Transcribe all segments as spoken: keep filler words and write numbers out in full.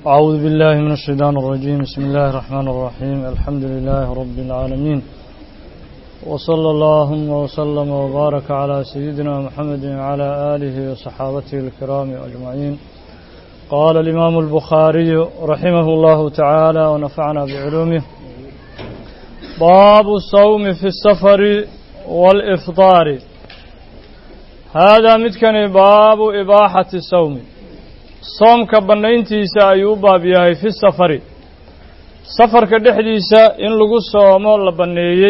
أعوذ بالله من الشيطان الرجيم. بسم الله الرحمن الرحيم. الحمد لله رب العالمين، وصلى الله وسلم وبارك على سيدنا محمد وعلى آله وصحابته الكرام أجمعين. قال الإمام البخاري رحمه الله تعالى ونفعنا بعلومه: باب الصوم في السفر والإفطار. هذا متكن باب إباحة الصوم. soomka bannayntiisa ayuu u baab yahay fi safari, safarka dhexdiisa in lagu soomo la banneeyey,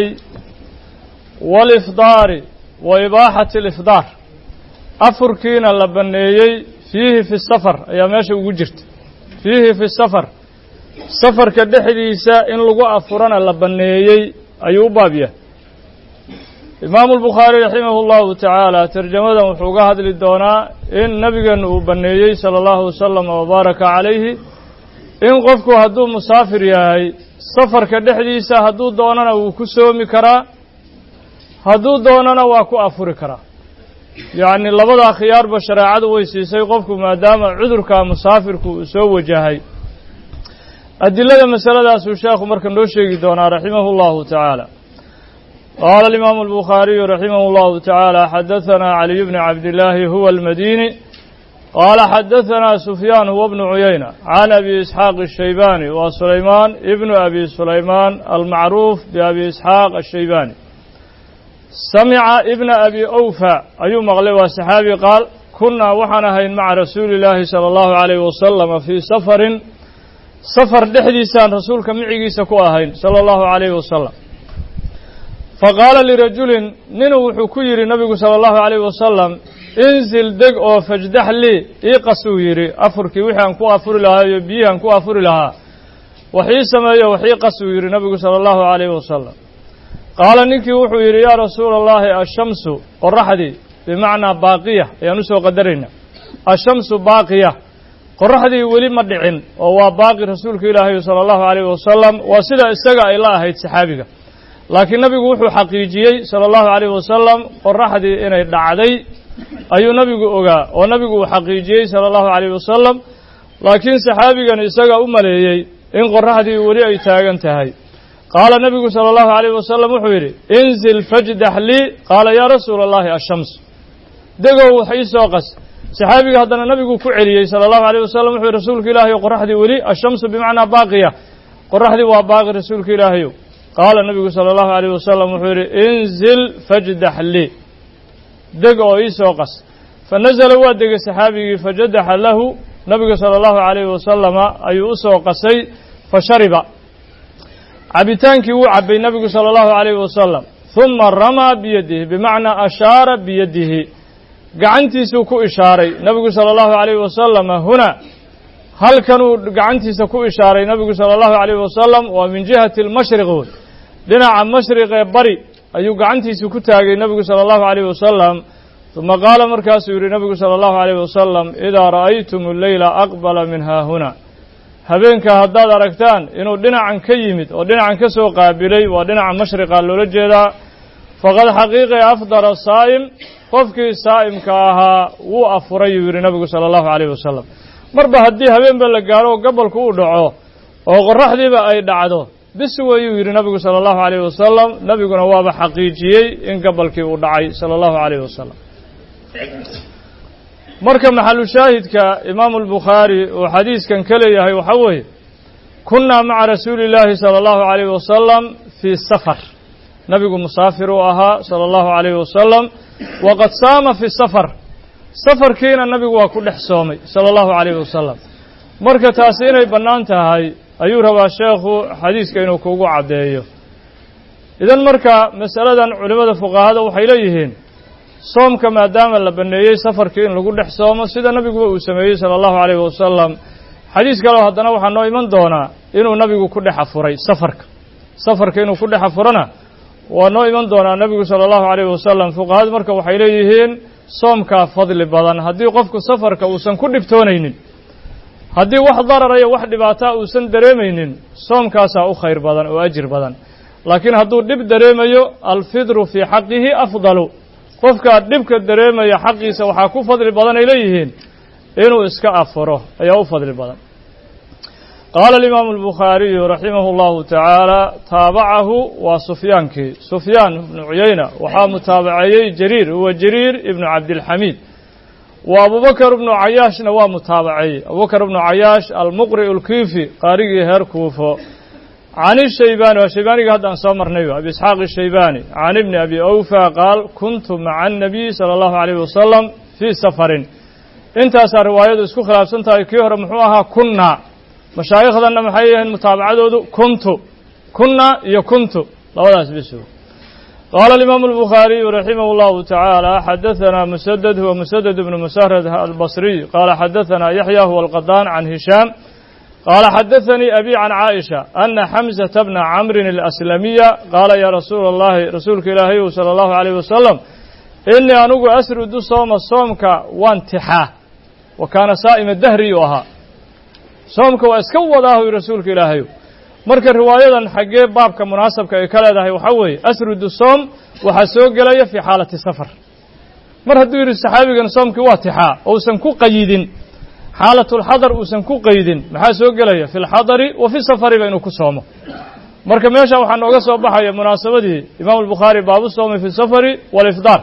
walifdaari wa ibaaxati alifdaar, afurkiina la banneeyey fiihi fi safar ayaa meesha ugu jirta. fiihi fi safar, safarka dhexdiisa in lagu afurana la banneeyey ayuu u baab yahay. imaamu albukhaari raximahu llahu tacaala tarjamadan wuxuu uga hadli doonaa in nabigeenu uu banneeyey sala allahu wasalam wabaaraka calayhi in qofku hadduu musaafir yahay safarka dhexdiisa hadduu doonana wuu ku soomi karaa, hadduu doonana waa ku afuri karaa. yacni labadaa khiyaarba shareecadu way siisay qofku maadaama cudurka musaafirku uu soo wajahay. adilada masaladaasuu sheekhu marka noo sheegi doonaa raximahu llahu tacaala. قال الإمام البخاري رحمه الله تعالى: حدثنا علي بن عبد الله هو المديني قال حدثنا سفيان هو ابن عيينة عن أبي إسحاق الشيباني وسليمان ابن أبي سليمان المعروف بأبي إسحاق الشيباني سمع ابن أبي أوفى أي مغلب صحابي قال: كنا وحنهين مع رسول الله صلى الله عليه وسلم في سفر سفر دحديسان رسولك معي سكوهين صلى الله عليه وسلم. فقال لرجل ننو حكير النبي صلى الله عليه وسلم: انزل دق او فاجدح لي ايقسو يري افركي وحي ان كو افر لها يبي ان كو افر لها وحي سمايه وحي قسو يري النبي صلى الله عليه وسلم. قال نكي وحو يري: يا رسول الله الشمس قرحدي بمعنى باقيه يعني سو قدرنا الشمس باقيه قرحدي ولي ما دحين او وا باقي رسولك الله صلى الله عليه وسلم وسدا اسغا الى هيد صحابيga. laakiin nabigu wuxuu xaqiijiyey sala allahu calayhi wasalam qoraxdii inay dhacday ayuu nabigu ogaa oo nabigu uu xaqiijiyey sala allahu calayhi wasalam, laakiin saxaabigan isaga u maleeyey in qoraxdii weli ay taagan tahay. qaala nabigu sala allahu calayhi wasalam wuxuu yidhi: inzil fajdax lii. qaala yaa rasuula allahi ashams, degow wax ii soo qas. saxaabiga haddana nabigu ku celiyey sala allahu calayhi wasalam wuxuu yidhi: rasuulka ilaahayo qoraxdii weli ashamsu bimacnaa baaqiya, qoraxdii waa baaqi rasuulka ilaahayo. qaala nabigu sala allahu calayhi wasalam wuxuu yidhi: inzil fajdax lii, deg oo ii soo qas. fanazala waa degay saxaabigii fajadaxa lahu, nabiga sala allahu calayhi wasalama ayuu u soo qasay. fashariba, cabitaankii wuu cabbay nabigu sala allahu calayhi wasalam. huma ramaa biyadihi, bimacnaa ashaara biyadihi, gacantiisuu ku ishaaray nabigu sala allahu calayhi wasalama. huna halkanuu gacantiisa ku ishaaray nabigu sala allahu calayhi wasalam waa min jihati almashriq wey, dhinaca mashriqee bari ayuu gacantiisa ku taagay nabigu sala allahu calayhi wasalam. uma qaala markaasuu yidhi nabigu sala allahu calayhi wasalam: idaa ra'aytum alleyla aqbala min haahuna, habeenka haddaad aragtaan inuu dhinacan ka yimid oo dhinacan ka soo qaabilay, waa dhinaca mashriqa loola jeedaa, faqad xaqiiqe afdara saa'im, qofkii saa'imka ahaa wuu afuray yuu yidhi nabigu sala allahu calayhi wasalam. marba haddii habeenba la gaaro oo gabalku u dhaco oo qoraxdiiba ay dhacdo bis wayuu yidhi nabigu sala allahu calayhi wasalam. nabiguna waaba xaqiijiyey in gabalkii uu dhacay sala allahu calayhi wasalam. marka maxalu shaahidka imaamu albukhaari uu xadiiskan ka leeyahay waxaa weeye: kunnaa maca rasuuli illaahi sala allahu calayhi wasalam fii safar, nabigu musaafir uu ahaa sala allahu calayhi wasalam, waqad saama fi safar, safarkiina nabigu waa ku dhex soomay sala allahu calayhi wasalam. marka taasi inay bannaan tahay ayuu rabaa sheekhu xadiiska inuu kugu caddeeyo. idan marka masaladan culimmada fuqahada waxay leeyihiin soomka maadaama la banneeyey safarkii in lagu dhex soomo sida nabiguba uu sameeyey sala allahu calayhi wasalam. xadiis kaleo haddana waxaa noo iman doonaa inuu nabigu ku dhex afuray safarka, safarka inuu ku dhex afurana waa noo iman doonaa nabigu sala allahu calayhi wasalam. fuqahadu marka waxay leeyihiin soomkaa fadli badan haddii qofku safarka uusan ku dhibtoonaynin, haddii wax darara iyo wax dhibaataa uusan dareemaynin, soomkaasaa u khayr badan oo ajir badan. laakiin hadduu dhib dareemayo, alfidru fii xaqihi afdalu, qofkaa dhibka dareemaya xaqiisa waxaa ku fadli badan ay leeyihiin inuu iska afuro ayaa u fadli badan. قال الإمام البخاري رحمه الله تعالى تابعه وسفيان كي سفيان بن عيينة وحا متابعي جرير هو جرير ابن عبد الحميد وأبو بكر بن عياش نوا متابعي أبو بكر بن عياش المقرئ الكوفي قارئ هير كوفة عن الشيباني والشيباني قد أنصمر نبي أبي إسحاق الشيباني عن ابن أبي أوفى قال كنت مع النبي صلى الله عليه وسلم في سفر انت أسأل رواية اسكو خلاف سنتا كيهر محوها كنا مشايخنا محيين متابعة كنت كنا يكنت لا ولا اسبسه قال الإمام البخاري رحمه الله تعالى حدثنا مسدد هو مسدد بن مسهرد البصري قال حدثنا يحيى هو القطان عن هشام قال حدثني أبي عن عائشة أن حمزة بن عمرو الأسلمية قال يا رسول الله رسولك إلهي صلى الله عليه وسلم إني أنوغ أسرد صوم الصومك وانتحاه وكان صائم الدهر يوها صومك واسكو الله رسولك إلهي marka riwaayadan xagee baabka munaasabka ay kala leedahay waxa weeye asrudu soom waxa soo galaya fi xaalati safar mar hadduu yiri saxaabigan soomkii waa tixaa oo san ku qayidin xaalatul hadar oo san ku qayidin maxaa soo galaya fil hadari wa fi safari inuu ku soomo marka meesha waxa nooga soo baxaya munaasabadii imaam al-bukhari baabu soomi fi safari wal ifdar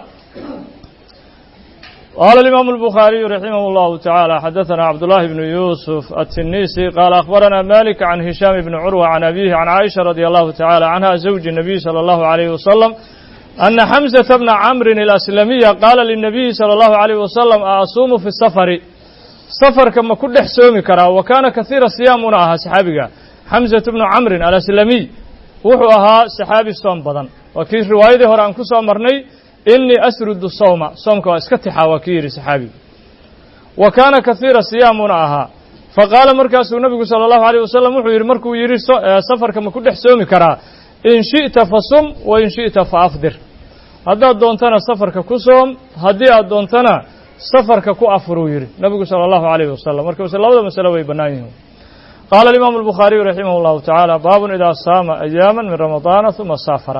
قال الإمام البخاري رحمه الله تعالى حدثنا عبد الله بن يوسف التنيسي قال أخبرنا مالك عن هشام بن عروة عن أبيه عن عائشة رضي الله تعالى عنها زوج النبي صلى الله عليه وسلم أن حمزة بن عمرو الأسلمية قال للنبي صلى الله عليه وسلم أصوم في السفر سفر كما كل حسومي كرا وكان كثير الصيام معها سحابك حمزة بن عمرو الأسلمي وحوها سحابي الصوم بدن وكي روايته هران كسو مرني إني أسرد الصوم صومك واسكتحا وكير سحابي وكان كثير الصيام معها فقال مركز النبي صلى الله عليه وسلم وحير مركو يري سفر كما كل حسومي كرا إن شئت فصم وإن شئت فأفضر هذا دونتنا سفر ككسوم هذا دونتنا سفر ككو أفرو يري النبي صلى الله عليه وسلم مركز الله هذا مسألة ويبنايه قال الإمام البخاري رحمه الله تعالى باب إذا صام أياما من رمضان ثم سافر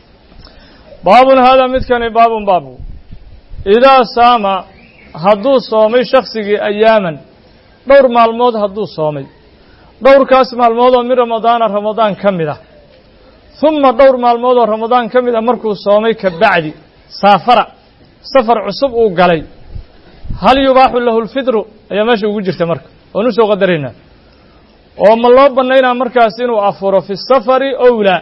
باب هذا متكن باب باب إذا صام هدو صومي شخصي أياما دور معلومات هدو صومي دور كاس معلومات من رمضان رمضان كمده ثم دور معلومات رمضان كمده مركو صومي كبعد سافر سفر عصب وقلي هل يباح له الفطر يا ماشي وجرت مرك ونسو قدرنا وما الله بنينا مركاسين وأفور في السفر أو لا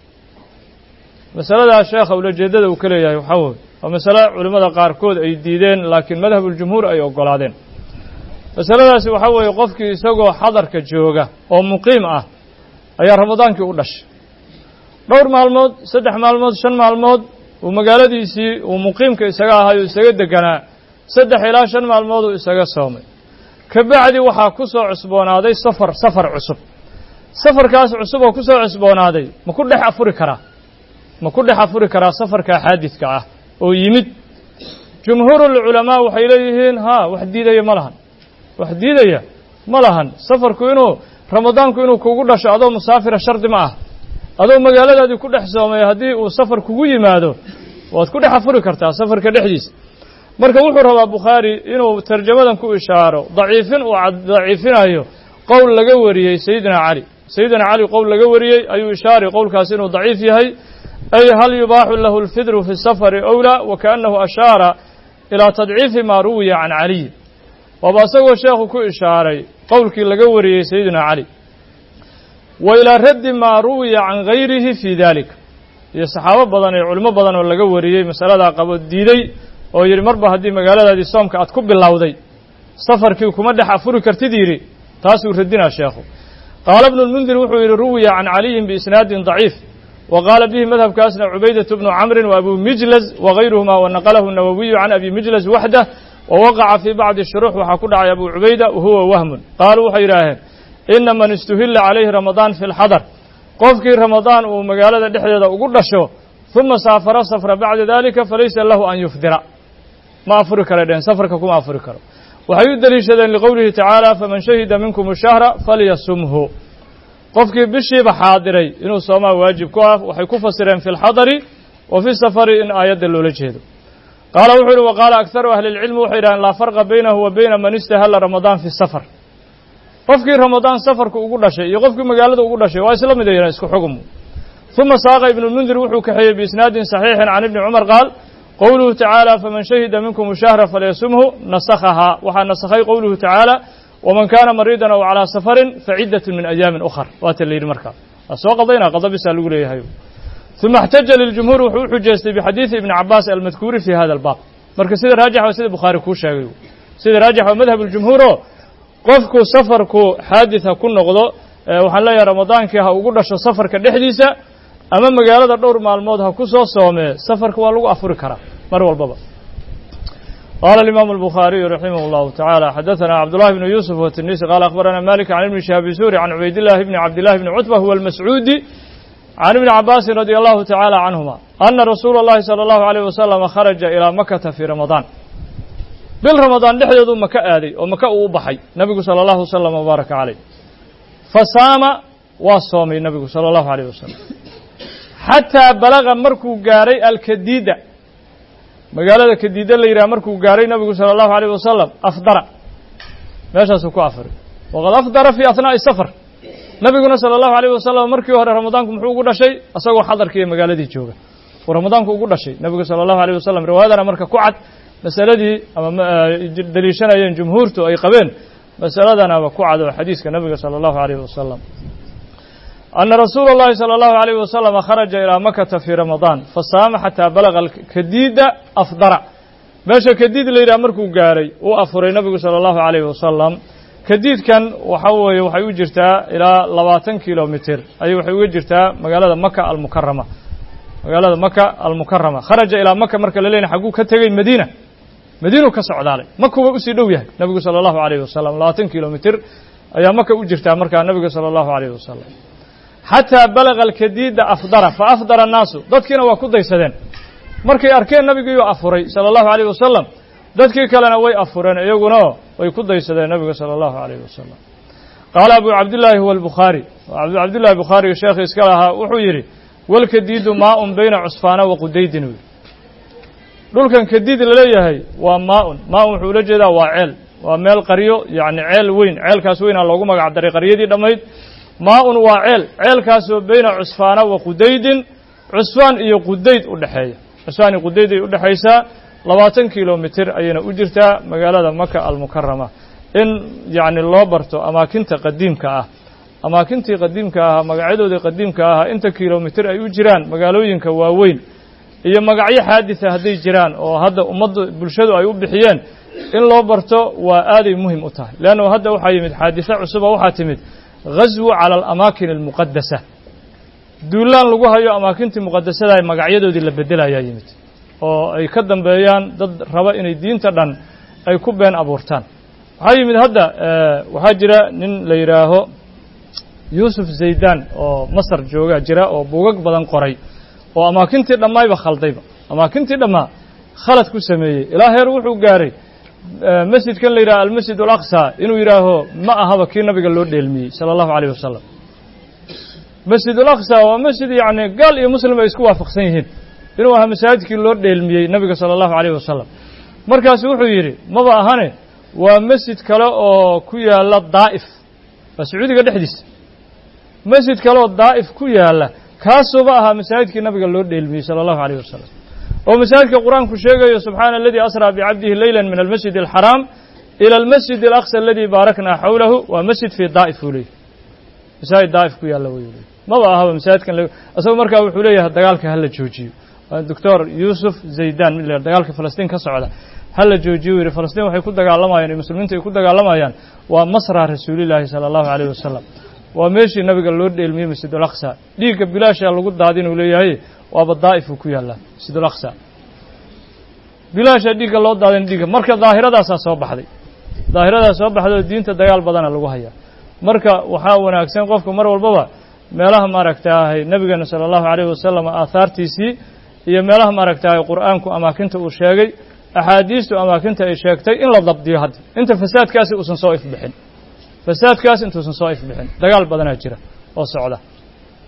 مسألة الشيخ أو الجدد وكليه يحول ومسألة علماء قاركود أي ديدين لكن مذهب الجمهور أي أقلادين مسألة سيحول يقفك يسوق حضر كجوجة أو مقيم أه أي رمضان كيقولش دور مع الموت سدح مع الموت شن مع الموت ومقالة يسي ومقيم كيسجاها يسجد دكنا سدح إلى شن مع الموت ويسجد صومي كبعدي وحا كسو عصبون هذا سفر سفر عصب سفر كاس عصب وكسو عصبون هذا ما كل حفر كرا ما كل حفر كرا سفر كحادث كعه ويمد جمهور العلماء وحيليهن ها وحديدة ملهن وحديدة ملهن سفر كينو رمضان كينو كوكو دش أدو مسافر شرط معه أدو مقالة هذه كل حسومي هذه وسفر كوكو ماذا وكل حفر كرتا سفر كدحديث marka wuxuu rabaa Bukhari inuu tarjamadan ku ishaaro daciifin oo daciifinayo qowl laga wariyay Sayyidina Ali Sayyidina Ali qowl laga wariyay ayuu ishaaray qowlkaas inuu daciif yahay ay hal yubahu lahu al-fidru fi as-safar awla wa kaanahu ashara ila tad'if ma ruwiya an Ali wa basago sheekhu ku ishaaray qowlkii laga wariyay Sayyidina Ali wa ila radd ma ruwiya an ghayrihi fi dhalik ya saxaabo badan ee culimo badan oo laga wariyay masalada qabo diiday oo yiri marba hadii magaaladaadii soomka aad ku bilowday safarkii kuma dhex afuri kartid yiri taas uu radina sheekhu qaal ibn al-mundir wuxuu yiri ruwiya an ali bi isnaadin dhaif wa qala bihi madhhab kaasna ubaydah ibn amr wa abu mijlaz wa ghayruhuma wa naqalahu an-nawawi an abi mijlaz wahda wa waqa'a fi ba'd ash-shuruh wa ku dhacay abu ubayda wa huwa wahmun qaal wuxuu yiraahdeen inna man istuhilla alayhi ramadan fi al-hadar qofkii ramadan uu magaalada dhexdeeda ugu dhasho thumma safara safra ba'da dhalika falaysa lahu an yufdira ما أفرق لدين سفرك كما أفرق له وحيدري شذن لقوله تعالى فمن شهد منكم الشهر فليصمه قفك بشي بحاضري إنه صوم واجب كواف وحيكون فسرين في الحضر وفي السفر إن آيات اللولجهد قال وحر وقال أكثر أهل العلم وحيران لا فرق بينه وبين من استهل رمضان في السفر qofkii ramadaan safarku ugu dhashay iyo qofkii magaalada ugu dhashay waa isla mid ah isku xukun thumma saaqa ibn al-munzir wuxuu kaxeeyay bi isnaadin saxiixin can ibn umar qaal qawluhu ta'ala faman shahida minkum ash-shahra falyasumhu nasakhaha wa nasakhay qawluhu ta'ala ومن كان مريضا أو على سفر فعدة من أيام أخر واتليل مركا سوى قضينا قضى بس الأولى ثم احتج للجمهور وحجزت بحديث ابن عباس المذكور في هذا الباب مركز سيد راجح وسيد البخاري كوشا سيد راجح ومذهب الجمهور قفكو سفركو حادثة كن نقضو وحن لا يا رمضان كيها وقلنا شو سفر كالحديثة أمام مقالة الدور مع الموت هكوسو صومي سفركو والو أفريكرا مروا البابا قال الإمام البخاري رحمه الله تعالى حدثنا عبد الله بن يوسف والتنيسي قال أخبرنا مالك عن ابن شهاب الزهري عن عبيد الله بن عبد الله بن عتبة هو المسعودي عن ابن عباس رضي الله تعالى عنهما أن رسول الله صلى الله عليه وسلم خرج إلى مكة في رمضان بالرمضان لحدث مكة آدي ومكة أوبحي نبي صلى الله عليه وسلم وبارك عليه فصام وصوم النبي صلى الله عليه وسلم حتى بلغ مركو قاري الكديدة magaalada kadiida la yiraahdo markuu gaaray nabigu sallallahu alayhi wasallam afdara meeshaas ku afar waqad afdara fi athnaa'i safar nabiguna sallallahu alayhi wasallam markii hore ramadaanku muxuu ugu dhashay asagoo xadarkii magaaladii jooga oo ramadaanku ugu dhashay nabigu sallallahu alayhi wasallam riwaayadana marka ku cad masaladii ama daliishanayeen jumhuurtu ay qabeen masaladana waa ku cad oo xadiiska nabiga sallallahu alayhi wasallam أن رسول الله صلى الله عليه وسلم خرج إلى مكة في رمضان فصام حتى بلغ الكديد أفضر ماشى كديد اللي أمركم قاري وأفر النبي صلى الله عليه وسلم كديد كان وحوي وحيو جرتا إلى لباتن كيلومتر أي وحيو جرتا مقالة مكة المكرمة مقالة مكة المكرمة خرج إلى مكة مركز لين حقوق كتجي مدينة مدينة كسعود عليه مكة وأسيدويه النبي صلى الله عليه وسلم لباتن كيلومتر أي مكة وجرتا مركز النبي صلى الله عليه وسلم حتى بلغ الكديد أفضر فأفضر الناس dadkina waa ku daysadeen markay arkeen nabiga iyo afuray sallallahu alayhi wasallam dadkii kalena way afureen iyaguna way ku daysadeen nabiga sallallahu alayhi wasallam qala abu abdullah huwa al-bukhari wa abu abdullah al-bukhari sheekh iska laha wuxuu yiri wal kadiid maa'un bayna usfana wa qudaydin dhulkan kadiid la leeyahay waa maa'un maa'un wuxuu la jeedaa waa ceel waa meel qariyo yaani ceel weyn ceelkaas weyn loogu magac daray qariyadii dhamayd ماء وعيل عيل كاسو بين عصفان وقديد عصفان iyo qudayd u dhaxeeya عصفان qudayd u dhaxaysa labaatan kiiloomitir ayana u jirtaa magaalada Makka al-Mukarrama in yaani loo barto amaakinta qadiimka ah amaakintii qadiimka ah magacadoodii qadiimka ah inta kiiloomitir ay u jiraan magaalooyinka waaweyn iyo magacyo xaadisa haday jiraan oo hadda ummadda bulshadu ay u bixiyeen in loo barto waa aad ay muhiim u tahay laana hadda waxa yimid xaadisa cusub waxa timid غزو على الأماكن المقدسة دولان لغو هايو أماكن المقدسة هاي مقعيدو دي لبدلها يا يمت أي كدن بيان ضد ربا إن الدين تدن أي كوبين أبورتان هاي من هذا أه وحاجرة نن ليراهو يوسف زيدان أو مصر جوغا جرا أو بوغق بدن قري وأماكن تدن ما يبا خلطيبا أماكن تدن ما خلط كسمية إلهي روحو قاري مسجد كان ليرا المسجد الأقصى إنه يراه ما أهوا كي النبي قال له دلمي صلى الله عليه وسلم مسجد الأقصى ومسجد يعني قال يا مسلم يسكوا وافقسينهن إنه ها مساجد كي له دلمي النبي صلى الله عليه وسلم مركز وحو يري ما بقى هني ومسجد كلا أو كويا لا ضائف فسعودي قد حدث مسجد كلا ضائف كويا لا كاسو بقى مساجد كي النبي قال له دلمي صلى الله عليه وسلم ومساجد القرآن كشيء سبحان الذي أسرى بعبده ليلا من المسجد الحرام إلى المسجد الأقصى الذي باركنا حوله ومسجد في الضائف ولي مساجد ضائف كوي الله ويولي ما بقى هذا مساجد كان أسوأ مركب وحوليه الدجالك هلا جوجي الدكتور يوسف زيدان من الدجالك فلسطين كسعودة هلا جوجي فلسطين وحيكون دجال لما يعني المسلمين تيكون دجال لما يعني ومصر رسول الله صلى الله عليه وسلم وماشي النبي قال له الميم مسجد الأقصى ليك بلاش الله قد دادين وليه وبالضائف كوي الله مسجد الأقصى بلاش ديك الله دادين ديك مركز ظاهرة دا سoo baxday ظاهرة soo baxday diinta dagaal badan lagu haya marka waxa wanaagsan qofka mar walbaba meelaha maaragtay nabiga sallallahu alayhi wasallam aathartiisi iyo meelaha maaragtay quraanku amaakinta uu sheegay axaadiistu amaakinta ay sheegtay in la dabdiyo had inta fasaadkaasi uusan soo ifbixin fasaadkaas intuusan soo ifbixin dagaal badan jira oo socda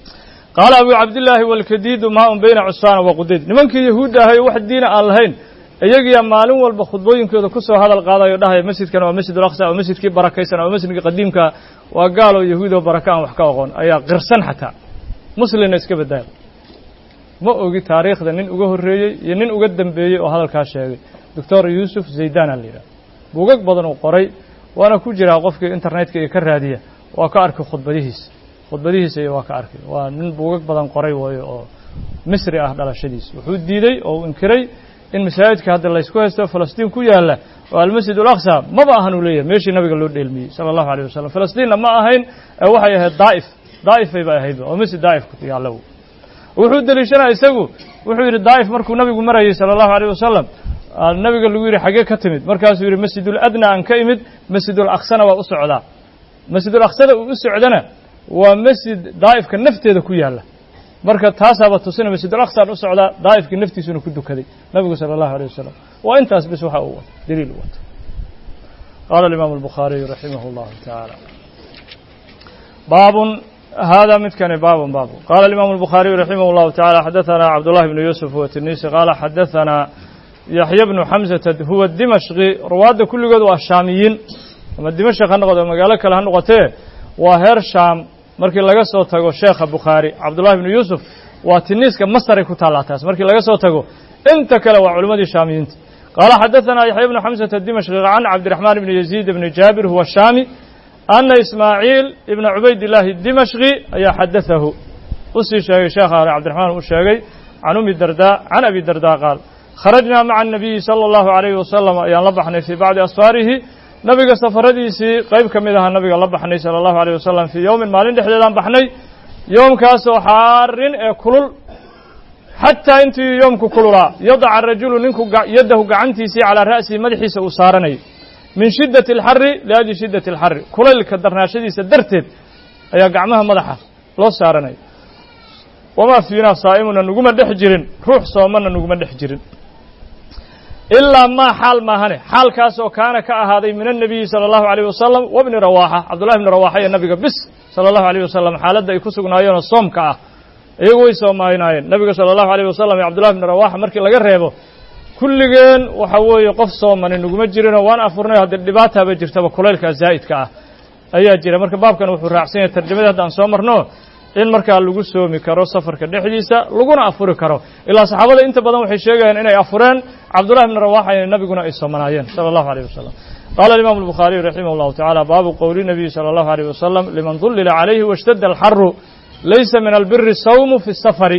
قال أبو عبد الله والكديد ماء بين عصفان وقديد نمنك يهود هاي واحد دين اللهين iyagiya maalin walba khudbooyinkooda ku soo hadal qaadayo dhahay masjidkan waa masjid al-aqsa oo masjidkii barakaysan oo masjidkii qadiimka waa gaal oo yahuud oo baraka aan wax ka aqoon ayaa qirsan xataa muslimna iska badbaad ma ogi taariikhda nin uga horeeyay iyo nin uga dambeeyay oo hadalkaas sheegay doctor Yusuf Zaydan al-Lira buugag badan oo qoray waana ku jira qofkii internetka ee ka raadiya waa ka arkay khudbadihiisa khudbadihiisa waa ka arkay waa nin buugag badan qoray waayo oo misri ah dhalashadiisa wuxuu diiday oo inkiray in masaajidka hadda la isku haysto Falastiin ku yaala oo al-Masjid al-Aqsa ma baahan u leeyahay meeshii nabiga loo dheelmiyay sallallahu alayhi wasallam Falastiinna ma ahayn waxay ahayd Daa'if Daa'if ay baa ahayd oo masjid Daa'if ku yaala wuxuu dalishanaa isagu wuxuu yiri Daa'if markuu nabigu marayay sallallahu alayhi wasallam nabiga lagu yiri xagee ka timid markaasuu yiri Masjidul Adna aan ka imid Masjidul Aqsana waa u socdaa Masjidul Aqsada uu u socdana waa masjid Daa'ifka nafteeda ku yaala marka taasaba tusina Masjidul Aqsa u socdaa Daa'ifka naftiisuna ku dukaday nabigu sallallahu alayhi wasallam waa intaas bis waxa uu daliil u wato qala al-imam al-Bukhari rahimahullah ta'ala babun هذا متكن باب باب قال الإمام البخاري رحمه الله تعالى حدثنا عبد الله بن يوسف والتنيسي قال حدثنا يحيى بن حمزة هو الدمشقي رواد كل قد والشاميين وما الدمشق هنقضى مقالة كلا هنقضى وهر شام مركي لقى صوته الشيخ البخاري عبد الله بن يوسف والتنيس كمصدر كتالاتاس مركي لقى صوته انت كلا وعلماء الشاميين قال حدثنا يحيى بن حمزة الدمشقي عن عبد الرحمن بن يزيد بن جابر هو الشامي أن إسماعيل ابن عبيد الله الدمشقي أي حدثه أسي شيخ عبد الرحمن الشيخي عن أم الدرداء عن أبي الدرداء قال خرجنا مع النبي صلى الله عليه وسلم ينلبحنا في بعض أسفاره نبي سفرديسي قيب كمدها النبي لبحني صلى الله عليه وسلم في يوم مالين دحدان بحني يوم كاسو حار كلل حتى انت يوم كللا يضع الرجل منكم يده قعنتيسي على رأسي مدحي سأسارني من شدة الحر لأجل شدة الحر كل الكدرنا شديد سدرتد أيا قعمها مدحة لو سارني وما فينا صائمنا نقوم دحجرين روح صومنا نقوم دحجرين إلا ما حال ما هني حال كاسو كان كهذا من النبي صلى الله عليه وسلم وابن رواحة عبد الله بن رواحة النبي بس صلى الله عليه وسلم حالة يكسقنا يوم الصوم كأ يقوي صوماينين النبي صلى الله عليه وسلم عبد الله بن رواحة مركي لقربه kulligeen waxa weeye qof sooman inagu ma jirino waan afurnay hadda dhibaato ba jirtaba kuleelka zaa'idka ah ayaa jira marka baabkan wuxuu raacsan yahay tarjumada hadda aan soo marno in marka lagu soomi karo safarka dhexdiisa laguna afuri karo ilaa saxaabada inta badan waxay sheegayaan inay afureen Abdullah ibn Rawaha iyo nabiguna ay soomanayeen sallallahu alayhi wasallam qala al-imam al-Bukhari rahimahullah ta'ala baabu qawli nabi sallallahu alayhi wasallam liman dhullila alayhi washtadda al-harr laysa min al-birri as-sawm fi as-safari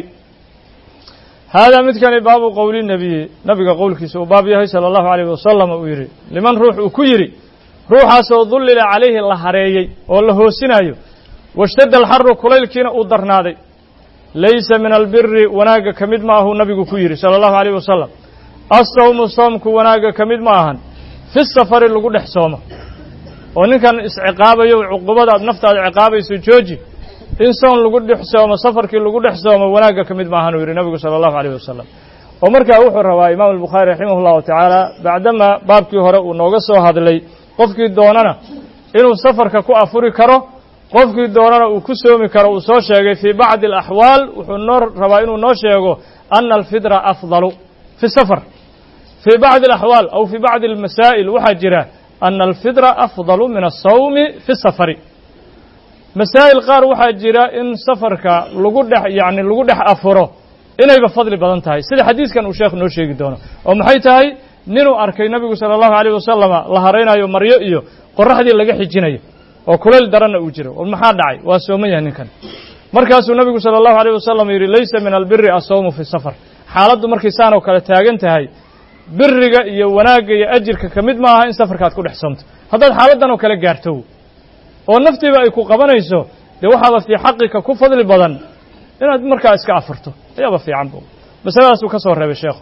هذا مثل باب قول النبي نبي قولك سو باب يحيى صلى الله عليه وسلم ويري لمن روح وكيري روح سو ظلل عليه الله هريي والله هوسنايو واشتد الحر كليلكينا ودرنادي ليس من البر وناغا كميد ما هو نبي كيري صلى الله عليه وسلم الصوم الصوم وناغا كميد ما هن في السفر لو دخسوما ونكن اسعقابيو عقوبada naftaada ciqaabayso jooji insan lagu dhixsoomo safarkii lagu dhixsoomo wanaaga kamid ma ahan yiri nabiga sallallahu alayhi wasallam oo markaa wuxuu rabaa imaam al-Bukhari rahimahullahu ta'ala baadama baabkii hore uu nooga soo hadlay qofkii doonana inuu safarka ku afuri karo qofkii doonana uu ku soomi karo uu soo sheegay fi ba'd al-ahwal wuxuu noo rabaa inuu noo sheego anna al-fidra afdalu fi safar fi ba'd al-ahwal aw fi ba'd al-masail waxa jira anna al-fidra afdalu min as-sawm fi as-safari مسائل قار waxaa jira in safarka lagu dhex yaani lagu dhex afuro inayba fadli badan tahay sida xadiiskan uu sheekh noo sheegi doono oo maxay tahay ninuu arkay nabigu sallallahu alayhi wasallam la hareynayo maryo iyo qoraxdii laga xijinayo oo kuleel darana uu jiro oo maxaa dhacay waa soomayaa ninkan markaasuu nabigu sallallahu alayhi wasallam yiri laysa min albirri as-sawm fi safar xaaladdu markay saan oo kale taagan tahay birriga iyo wanaaga iyo ajirka kamid ma aha in safarkaad ku dhex soomto haddaad xaaladan oo kale gaarto oo naftiiba ay ku qabanayso de waxa fi xaqika ku fadli badan inaad markaa iska afurto ayaba fiican buu masalaas uu ka soo reebay sheekh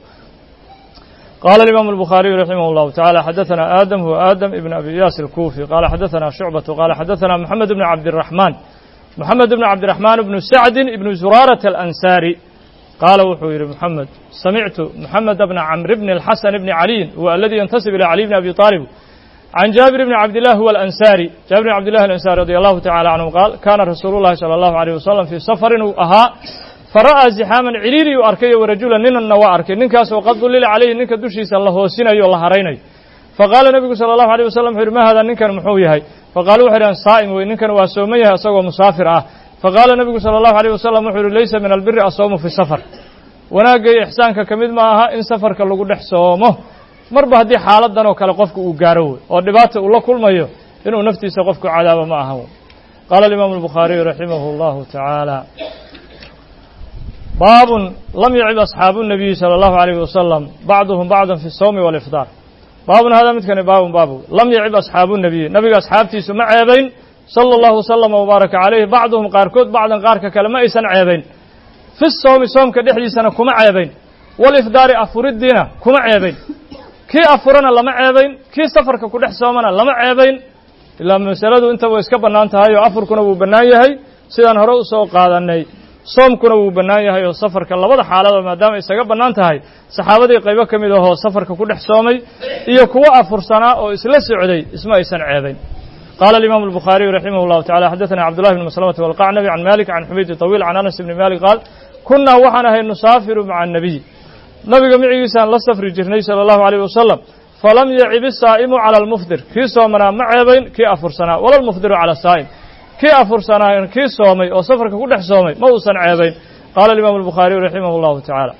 قال الإمام البخاري رحمه الله تعالى حدثنا آدم هو آدم ابن أبي إياس الكوفي قال حدثنا شعبة قال حدثنا محمد بن عبد الرحمن محمد بن عبد الرحمن بن سعد بن زرارة الأنساري قال وحوير محمد سمعت محمد بن عمرو بن الحسن بن علي هو الذي ينتسب إلى علي بن أبي طالب عن جابر بن عبد الله هو الأنساري جابر بن عبد الله الأنساري رضي الله تعالى عنه قال كان رسول الله صلى الله عليه وسلم في سفر وأها فرأى زحاما عريري أركي ورجلا نين النواء أركي ننكاس وقد ظلل عليه ننك دوشيس الله وسينا الله هريني فقال النبي صلى الله عليه وسلم ما هذا ننك محويهي فقالوا حران صائم وإنك واسوميه سوى مسافر آه فقال النبي صلى الله عليه وسلم وحر ليس من البر أصوم في السفر وناقي إحسانك كمد معها إن سفرك اللي قد حصومه مربع دي حالة دانو كالقفك وقارو ودبات الله كل ما يو إنه نفتي سقفك عذاب معه. قال الإمام البخاري رحمه الله تعالى باب لم يعب أصحاب النبي صلى الله عليه وسلم بعضهم بعضا في الصوم والإفطار. باب هذا متكن باب باب لم يعب أصحاب النبي نبي أصحابتي سمع عيبين صلى الله وسلم وبارك عليه بعضهم قاركود بعضا قارك كلمة إسان عيبين في الصوم صوم كدحدي سنة كما عيبين والإفطار أفر الدين كما عيبين كي أفرنا لما عيبين كي سفرك كدح صومنا لما عيبين إلا مسألة أنت وإسكبنا أنت هاي وأفر كنا وبنايه هاي سيدان هرو سوق هذا النهي صوم كنا وبنايه هاي وسفر كلا وضح حاله ما دام إسكبنا أنت هاي صحابتي قيبك كم إذا هو سفر كدح صومي يكوا أفر سنة أو إسلس عدي اسمه إسان عيبين. قال الإمام البخاري رحمه الله تعالى حدثنا عبد الله بن مسلمة والقعنبي عن مالك عن حميد طويل عن أنس بن مالك قال كنا وحنا هي نسافر مع النبي نبي جميع إنسان لا سفر جرني صلى الله عليه وسلم فلم يعب الصائم على المفطر كي صومنا مع عيبين كي أفر سنة ولا المفطر على الصائم كي أفر سنة كي صومي أو سفر كل صومي ما وصن عيبين. قال الإمام البخاري رحمه الله تعالى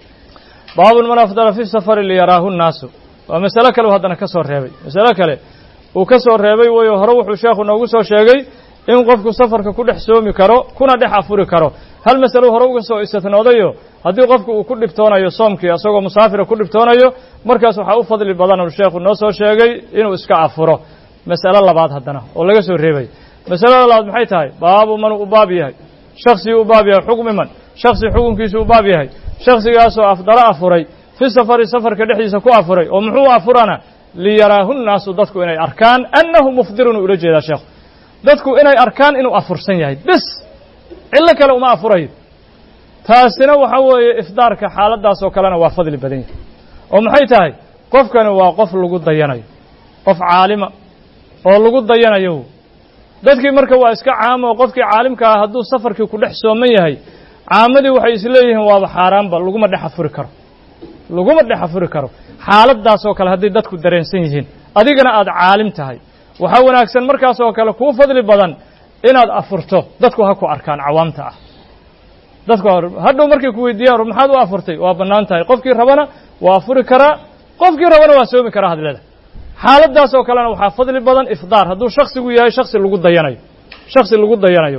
باب من أفضل في السفر اللي يراه الناس ومسألة كله هذا نكسر ريبي مسألة كله وكسر ريبي ويهروح وشاخ ونوجس وشاقي إن قفك سفر كل حسومي كرو كنا دح أفور كرو هل مسألة هروجس واستثناء haddii qofku uu ku dhibtoonayo soomkii asagoo musaafir ku dhibtoonayo markaas waxa uu fadli badan oo sheekhu noo soo sheegay inuu iska afuro mas'ala labaad hadana oo laga soo reebay mas'alada labaad maxay tahay baabu man uu baab yahay shakhsi uu baab yahay xukmi man shakhsi xukunkiisu uu baab yahay shakhsigaas oo afdala afuray fi safari safarka dhexdiisa ku afuray oo muxuu afurana li yaraahu naasu dadku inay arkaan annahu mufdirun ula jeeda sheekhu dadku inay arkaan inuu afursan yahay bis illa kale uma afurayo taasina waxa weeye ifdaarka xaaladaas oo kalena waa fadli badan yahay oo maxay tahay qofkani waa qof lagu dayanayo qof caalima oo lagu dayanayo dadkii marka waa iska caam oo qofkii caalimka ah hadduu safarkii ku dhex sooman yahay caamadii waxay isleeyihiin waaba xaaraanba laguma dhex afuri karo laguma dhex afuri karo xaaladaas oo kale haddii dadku dareensan yihiin adigana aad caalim tahay waxa wanaagsan markaas oo kale kuu fadli badan inaad afurto dadku ha ku arkaan cawaamta ah dadku hadhow markay ku weydiiyaan maxaad u afurtay waa bannaan tahay qofkii rabana waa afuri karaa qofkii rabana waa soomi karaa hadleeda xaaladaas oo kalena waxaa fadli badan ifdaar hadduu shakhsigu yahay shakhsi lagu dayanayo shakhsi lagu dayanayo.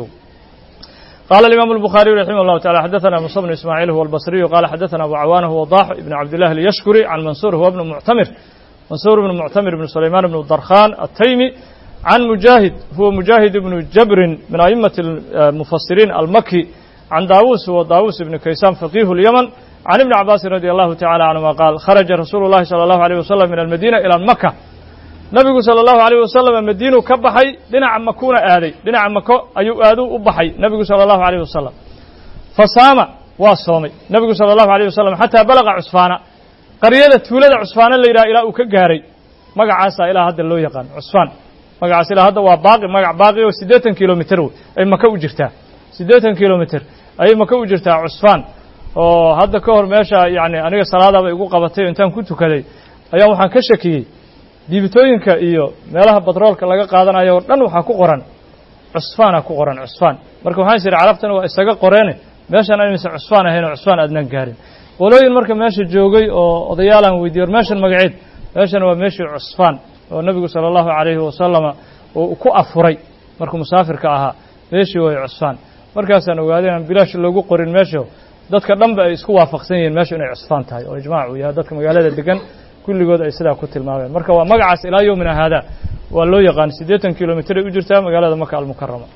قال الإمام البخاري رحمه الله تعالى حدثنا موسى بن إسماعيل هو البصري قال حدثنا أبو عوانة هو ضاح بن عبد الله اليشكري عن منصور هو ابن معتمر منصور بن معتمر بن سليمان بن الضرخان التيمي عن مجاهد هو مجاهد بن جبر من أئمة المفسرين المكي عن داووس هو داووس بن كيسان فقيه اليمن عن ابن عباس رضي الله تعالى عنهما قال خرج رسول الله صلى الله عليه وسلم من المدينة إلى مكة نبي صلى الله عليه وسلم المدينة كبحي دنا عم مكونة آدي دنا عم مكو أيو آدو أبحي نبي صلى الله عليه وسلم فصام واصومي نبي صلى الله عليه وسلم حتى بلغ عصفانة قرية تولد عصفانة اللي إلى إلى أكجاري مقع عسى إلى هذا اللي يقان عصفان مقع عسى إلى هذا وباقي مقع باقي وسدة كيلومتر أي مكو جرتها سدة كيلومتر أي مكو جرتها عصفان وهذا كهر ماشى يعني أنا صلاة بيقول قبضتي إنتان كنت كذي أيام وحن كشكي diibitooyinka iyo meelaha batroolka laga qaadanayo dhan waxa ku qoran cusfaan ku qoran cusfaan marka waxaan sir carabtan waa isaga qoreen meeshan aysan cusfaan ahayn cusfaan adnan gaarin walooyin marka meesha joogay oo odayaalan weydiiyay meeshan magaceed meeshan waa meeshii cusfaan oo nabiga sallallahu alayhi wasallam uu ku afuray markuu musaafirka ahaa meeshii way cusfaan markaasaan ogaadeen bilaash loogu qorin meesha dadka dhanba ay isku waafaqsan yihiin meesha inay cusfaan tahay oo ijmaac uu yahay dadka magaalada degan kulligood ay sidaa ku tilmaameen marka waa magacaas ilaa yawmina hada waa loo yaqaan siddeetan kilomitir u jirtaa magaalada Makka al-Mukarrama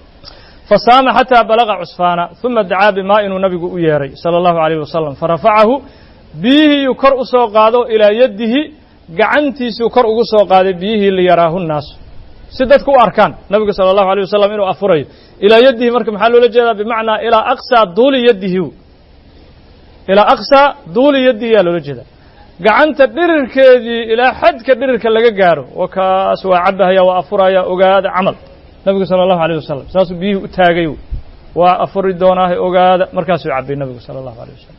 fasaama hatta balaga cusfaana thumma da'a bima inuu nabigu u yeeray sallallahu alayhi wasallam farafacahu bihi yukar u soo qaado ila yadihi gacantiisu kor ugu soo qaaday bihi li yaraahu naas si dadku u arkaan nabigu sallallahu alayhi wasallam inuu afuray ila yadihi marka maxaa loo jeedaa bimaana ila aqsa duli yadihi ila aqsa duli yadihi yaa loo jeedaa gacanta dhirirkeedii ilaa xadka dhirirka laga gaaro wakaas waa cabahaya waa afuraya ogaada camal nabiga sallallahu alayhi wasallam saas bihi u taagay وأفرد دونه أجاد مركز يعبي النبي صلى الله عليه وسلم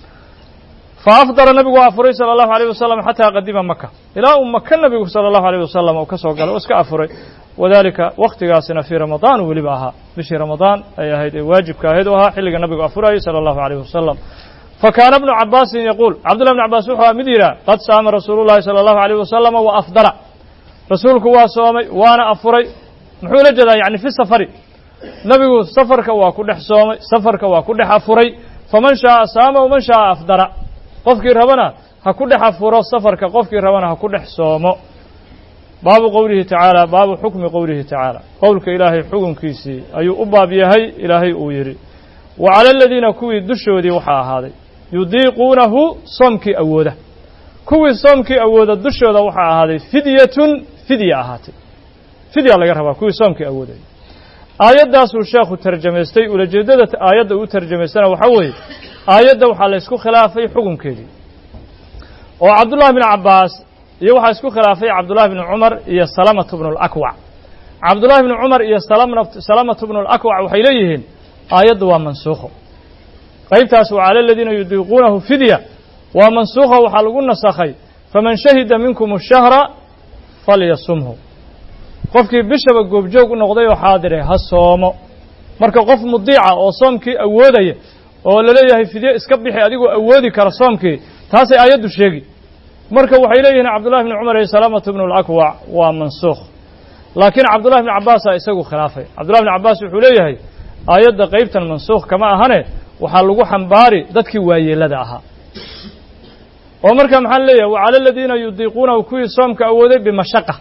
فأفطر النبي وأفري صلى الله عليه وسلم حتى قدم مكة إلى أم مكة النبي صلى الله عليه وسلم وكسر قال واسك أفري وذلك وقت قاسنا في رمضان ولبعها بشي رمضان أي هيد واجب كهدوها حلق النبي أفري صلى الله عليه وسلم فكان ابن عباس يقول عبد الله بن عباس وحى مديرا قد صام رسول الله صلى الله عليه وسلم وأفطر رسولك وصومي وأنا أفري محول جدا يعني في السفر نبي سفرك وكل حصومي سفرك وكل حفري فمن شاء صام ومن شاء أفطر قفك ربنا هكل حفر السفر كقفك ربنا هكل حصوم باب قوله تعالى باب حكم قوله تعالى قولك إلهي حكم كيسي أي أبا بيهي إلهي أويري وعلى الذين كوي دشودي وحا هذا يضيقونه صمك أوده كوي صمك أوده دشوده وحا هذا فدية فدية هاتي فدية الله يرحبها كوي صمك أوده آيات داسو الشيخ ترجمستي ولجددة آيات دو ترجمستنا وحوي آيات دو حال اسكو خلافي حكم كيدي وعبد الله بن عباس يوحى اسكو خلافي عبد الله بن عمر يا سلامة بن الأكوع عبد الله بن عمر يا سلامة بن الأكوع وحيليهن آيات دو منسوخه قيبتاس على الذين يضيقونه فدية ومنسوخه وحلقون ساخي فمن شهد منكم الشهر فليصمه qofkii bishaba goobjoog u noqday oo xaadire ha soomo marka qof mudiica oo soomkii awoodaya oo la leeyahay fidye iska bixi adigoo awoodi kara soomkii taasay aayadu sheegi marka waxay leeyihiin Abdullah ibn Umar iyo Salaamah ibn al-Akwa waa mansuukh laakiin Abdullah ibn Abbas isagu khilaafay Abdullah ibn Abbas wuxuu leeyahay aayada qaybtan mansuukh kama ahane waxa lagu xambaari dadkii waayeelada ahaa oo marka maxaa leeyahay wa ala alladina yudiquna kuwi soomka awooday bimashaqah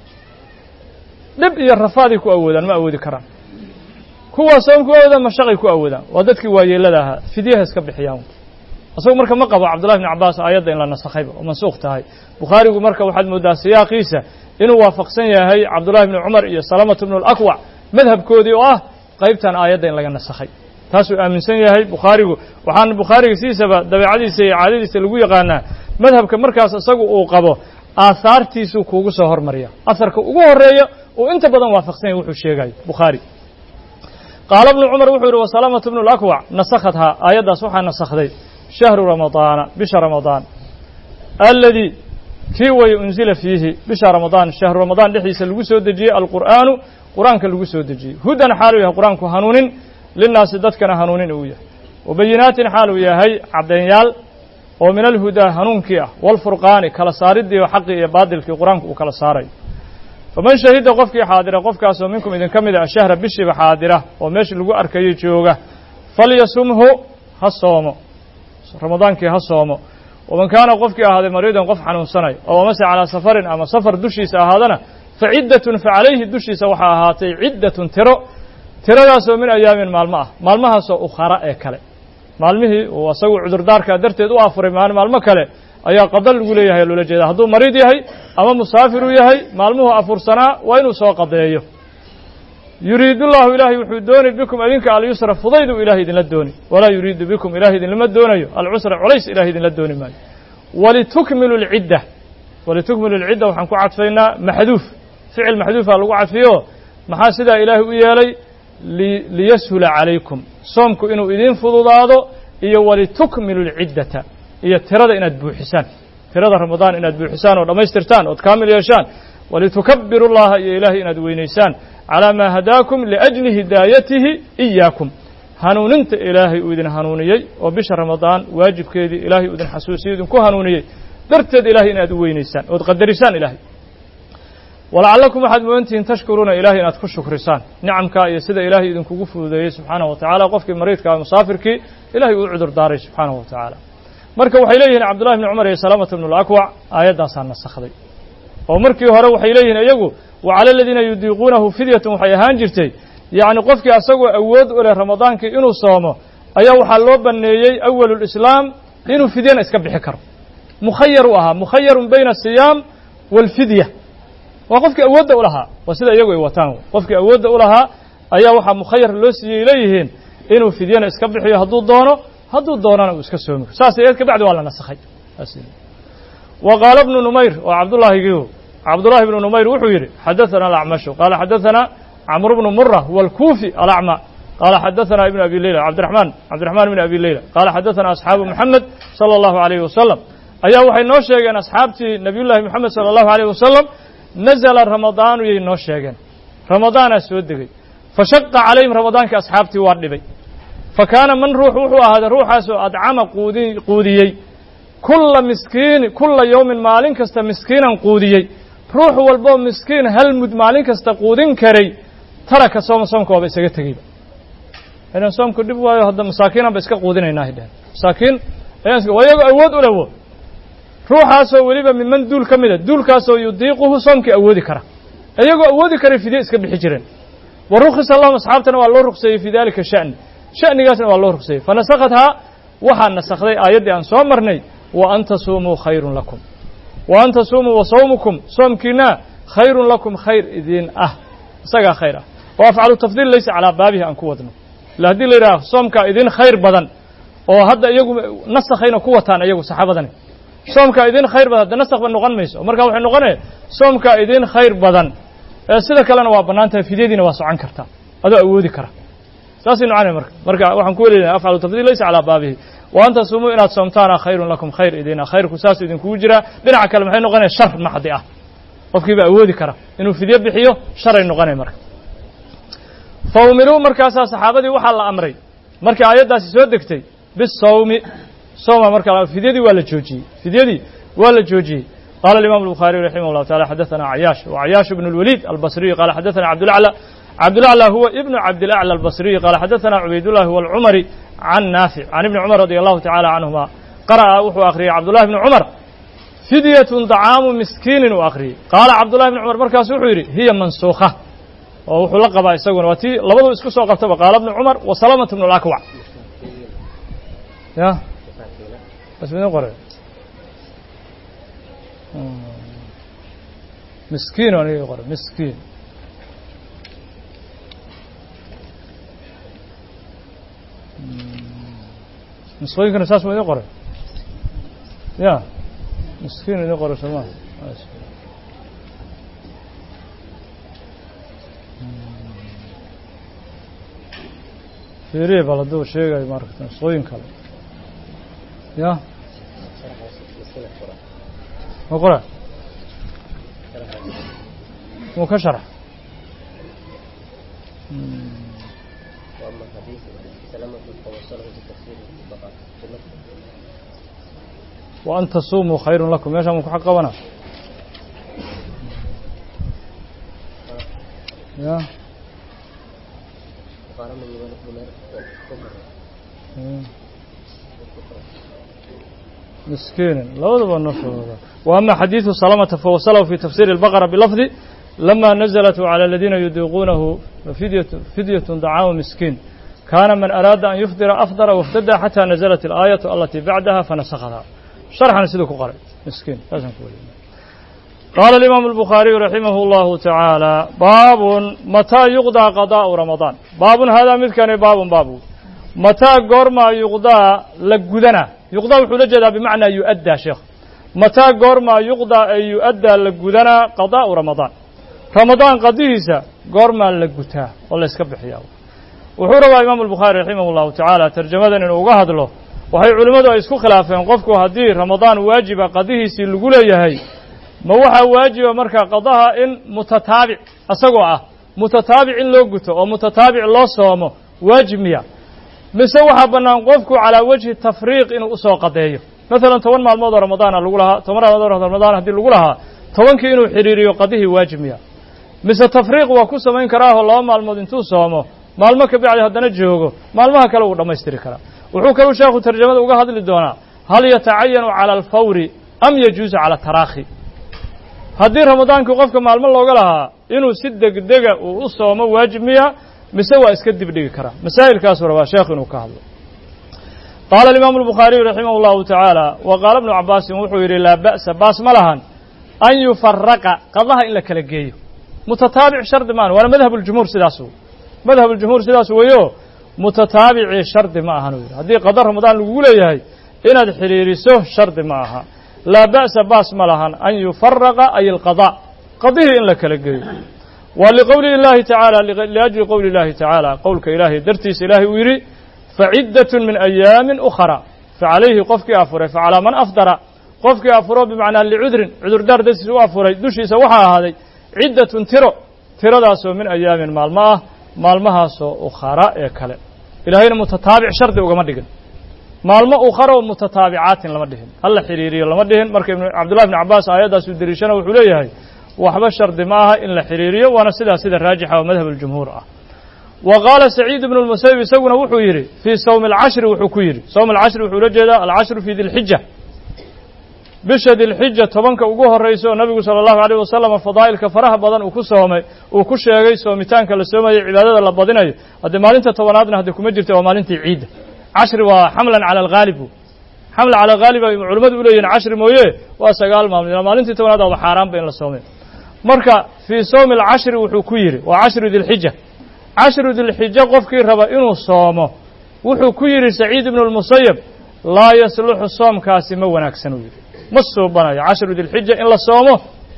dib iyo rafaadi ku awoodaan ma awoodi karaan kuwa soomku awooda mashaqay ku awoodaan waa dadkii waayeelada ahaa fidiyaha iska bixiyaan asoo marka ma qabo Abdullah ibn Abbas aayada in la nasakhay oo mansuukh tahay Bukharigu marka waxaad moodaa siyaaqiisa inuu waafaqsan yahay Abdullah ibn Umar iyo Salaamah ibn al-Akwa madhabkoodii oo ah qaybtan aayada in laga nasakhay taasuu aaminsan yahay Bukharigu waxaan Bukhariga siisaba dabeecadiisa iyo caadadiisa lagu yaqaanaa madhabka markaas isagu uu qabo aasaartiisu kuugu soo hormariya asarka ugu horeeyo وانت بدن وافقسين وحو شيغاي بخاري قال ابن عمر وحو وسلامة ابن الأكوع نسختها آيات سوحا نسخدي شهر رمضان بشهر رمضان الذي كي ينزل فيه بشهر رمضان شهر رمضان لحيس لغو سو دجي القرآن قرآن كلغو سو دجي هدى حالو يا قرآن كهانون للناس ددكنا هانون ويا وبينات حالو يا هي عبديال ومن الهدى هانون كيا والفرقان كلا سارد وحق باطل في قرآن وكلا ساري فمن شهد قفكي حاضرة قفكاس منكم إذا كمل الشهر بشي بحاضرة وماشي لقو أركي جوغة فليصومه هالصوم رمضان كي هالصوم ومن كان قفكي هذا مريضا قف حنون سنة أو مسع على سفر أما سفر دشي سهادنا فعدة فعليه دشي سوحا هاتي عدة ترى ترى ياسو من أيام مالماء مالماء سو أخرى كله مالمه وسو عذر دار كدرت دو أفر مال مالماء كله ayaa qadal lagu leeyahay loo jeeda haduu mariid yahay ama musaafir yahay maalmuhu afursana waa inuu soo qadeeyo yuriidu Allahu ilaahi wuxuu doonay bikum adinka al yusra fudaydu ilaahi idin la dooni wala yuriidu bikum ilaahi idin lama doonayo al usra culays ilaahi idin la dooni maayo walitukmilu al iddah walitukmilu al iddah waxaan ku cadfaynaa maxduuf ficil maxduufa lagu cadfiyo maxaa sida ilaahi u yeelay liyashula calaykum soomku inuu idin fududaado iyo walitukmilu al iddata iyo tirada inaad buuxisaan tirada ramadaan inaad buuxisaan oo dhameystirtaan oo kaamil yeeshaan walitukabbiru allaha ya ilaahi inaad weynaysaan ala ma hadaakum liajli hidayatihi iyaakum hanuuninta ilaahi uu idin hanuuniyay oo bisha ramadaan waajibkeedii ilaahi uu idin xasuusiyay idin ku hanuuniyay darteed ilaahi inaad weynaysaan oo qadarisaan ilaahi wala'allakum waxaad mudantiin tashkuruuna ilaahi inaad ku shukrisaan nicamka iyo sida ilaahi idin kugu fududeeyay subxaanahu wa ta'aala qofkii mariidka musaafirkii ilaahi uu cudur daaray subxaanahu wa ta'aala marka waxay leeyihiin Abdullah ibn Umar iyo Salaamah ibn al-Akwa aayadaas aan nasakhday oo markii hore waxay leeyihiin iyagu wa ala alladina yudiqunahu fidyatun waxay ahaan jirtay yaani qofkii asagoo awood u leh ramadaanka inuu soomo ayaa waxa loo baneeyay awwalul islaam inuu fidyana iska bixi karo mukhayyar u ahaa mukhayyarun bayna siyam wal fidya waa qofkii awoodda u lahaa waa sida iyagu ay wataan qofkii awoodda u lahaa ayaa waxa mukhayyar loo siiyay leeyihiin inuu fidyana iska bixiyo hadduu doono hadduu doonana uu iska soomo saas ayad ka bacdi waa la nasakhay وقال ابن نمير وعبد الله يقول عبد الله بن نمير وحو يري حدثنا الأعمش قال حدثنا عمرو بن مرة والكوفي الأعمى قال حدثنا ابن أبي ليلى عبد الرحمن عبد الرحمن بن أبي ليلى قال حدثنا أصحاب محمد صلى الله عليه وسلم أيها وحي نوشيغان أصحابتي نبي الله محمد صلى الله عليه وسلم نزل رمضان وي نوشيغان رمضان أسودقي فشق عليهم رمضان كأصحابتي واردبي فكان من روح روح هذا روح أدعم قودي قوديي كل مسكين كل يوم مالين كست مسكينا قوديي روح والبو مسكين هل مد مالين كست قودين كري ترك صوم صومك وبيسجد تجيب هنا صوم كدب وهذا مساكين بس كقودين يناهده مساكين ويجو أود ولا هو روح هسه وليبا من من دول كمده دول كاسو يضيقه صومك أودي كره أيجو أودي كره في ذي إسكب الحجرين ورخص الله أصحابنا والله رخصه في ذلك الشأن شأن قاسنا والله رخصه فنسختها وحن نسختي آيات أن صومرني وأن تصوموا خير لكم وأن تصوموا وصومكم صومكنا خير لكم خير إذن أه سجى خيرا وأفعل التفضيل ليس على بابه أن قوتنا لا دي لرا صومك إذن خير بدن وهذا يجو نسخين قوتنا يجو صحابتنا صومك إذن خير بدن نسخ بالنغن ميس ومركا وحنا نغني صومك إذن خير بدن سيدا كلنا وابنانته في ديدنا واسعان كرتا هذا أودي كره ساسي نوعنا مركا مركا وحن كولنا أفعل التفضيل ليس على بابه وأنت تصوموا إن صمتانا خير لكم خير إذن خير كساس إذن كوجرا دنا كلمة حين نغني شر ما حد إه qofkii baa awoodi kara inuu fidyo bixiyo sharay noqonay marka fawmiru markaasa saxaabadii waxa la amray markii aayadaasi soo degtay bis sawmi sawma marka fidyadii waa la joojiyay fidyadii waa la joojiyay قال الإمام البخاري رحمه الله تعالى حدثنا عياش وعياش بن الوليد البصري قال حدثنا عبد الأعلى عبد الأعلى هو ابن عبد الأعلى البصري قال حدثنا عبيد الله هو العمري عن نافع عن ابن عمر رضي الله تعالى عنهما قرأ وحو أخري عبد الله بن عمر فدية طعام مسكين وأخري قال عبد الله بن عمر مركز وحيري هي منسوخة وحو لقبها يساقون واتي لبضوا اسكو سوق افتبا قال ابن عمر وسلامة بن الأكوع يا بس من قرأ مسكين ولا يقرأ مسكين مسكين كان أساس من يقرأ يا مسكين يقرأ سماه في ريب على دو شيء جاي ماركتنا مسكين كله يا مقرأ مكشرة وأما حديث سلامة فوصله في تفسير البقرة وأن تصوموا خير لكم يا شامو حق وانا يا قال من يقول مسكين لا ضب النصر. وأما حديث سلامة فوصله في تفسير البقرة بلفظ لما نزلت على الذين يذوقونه فدية فدية طعام مسكين كان من أراد أن يفطر أفطر وافتدى حتى نزلت الآية التي بعدها فنسختها شرحا نسيدك قرأ مسكين لازم تقول. قال الإمام البخاري رحمه الله تعالى باب متى يقضى قضاء رمضان باب هذا مثل باب باب متى قرما يقضى لقدنا يقضى وحلجة بمعنى يؤدى شيخ متى قرما يقضى أي يؤدى لقدنا قضاء رمضان رمضان قضيسة قرما لقتها والله يسكب حياه وحوروا الإمام البخاري رحمه الله تعالى ترجمة إنه وقهد له وهي علماء يسكو خلافين قفكوا هدي رمضان واجب قضيسي لقولي هي ما waxa waajiba marka qadaha in mutataabic asagoo ah mutataabic in loo guto oo mutataabic loo soomo waajib miya mise waxa banaan qofku ala wajhi tafriiq inuu soo qadeeyo mesela toban maalmood oo ramadaan lagu lahaa toban maalmood oo ramadaan hadii lagu lahaa tobankii inuu xiriiriyo qadihi waajib miya mise tafriiq waa ku sameyn karaa oo laba maalmood intuu soomo maalmo ka bacdi hadana joogo maalmaha kale uu dhameystiri karaa wuxuu kale sheekhu tarjumada uga hadli doonaa hal yataayanu ala al-fawri am yajuzu ala taraakhi haddii ramadaanku qofka maalmo looga lahaa inuu si degdega uu u soomo waajib miya mise waa iska dib dhigi karaa masaa'ilkaas rabaa sheekhu inuu ka hadlo qaala al-imaam al-bukhari rahimahullahu ta'ala wa qaala ibn abbas wuxuu yiri la ba'sa baas malahan an yufarraqa qadaha in la kala geeyo mutataabic shard maan wala madhab al-jumhur sidaas madhab al-jumhur sidaas weeyo mutataabic shard ma ahan haddii qada ramadaan lagu leeyahay inaad xiriiriso shard ma aha لا بأس باس ملهن أن يفرق أي القضاء قضيه إن لك لقيه ولقول الله تعالى لأجل قول الله تعالى قولك إلهي درتيس إلهي ويري فعدة من أيام أخرى فعليه قفك أفره فعلى من أفضر قفك أفره بمعنى لعذر عذر دار دس أفره دوشي سوحا هذه عدة ترى ترى داسو من أيام مالماه مالمها سو أخرى يكله إلهينا متتابع شرط وقما دقن مالما أخرى ومتتابعات لما دهن هلا حريري لما دهن مركب عبد الله بن عباس آيات سودريشنا وحليه وحبا شرط معها إن الحريرية وأنا سيدا سيدا راجحة ومذهب الجمهور آه. وقال سعيد بن المسيب سونا وحويري في صوم العشر وحكويري صوم العشر وحولجدا العشر في ذي الحجة بشد الحجة طبنك وقوها الرئيس النبي صلى الله عليه وسلم الفضائل كفرها بدن وكسهم وكش يجي سومتان كالسوم عبادة الله بدني هذا مالنت طبنادنا هذا كمجرت ومالنت عيد عشر وحملا على الغالب حمل على الغالب علماء يقولون عشر مويه وسقال مالنا مالنت طبناد وحرام بين الصومين marka fii sawmi alcashri wuxuu ku yidhi waa cashru dilxija cashru dilxija qofkii raba inuu soomo wuxuu ku yidhi saciid ibnu lmusayab laa yasluxu soomkaasi ma wanaagsan uu yidhi ma suubanayo cashru dilxija in la soomo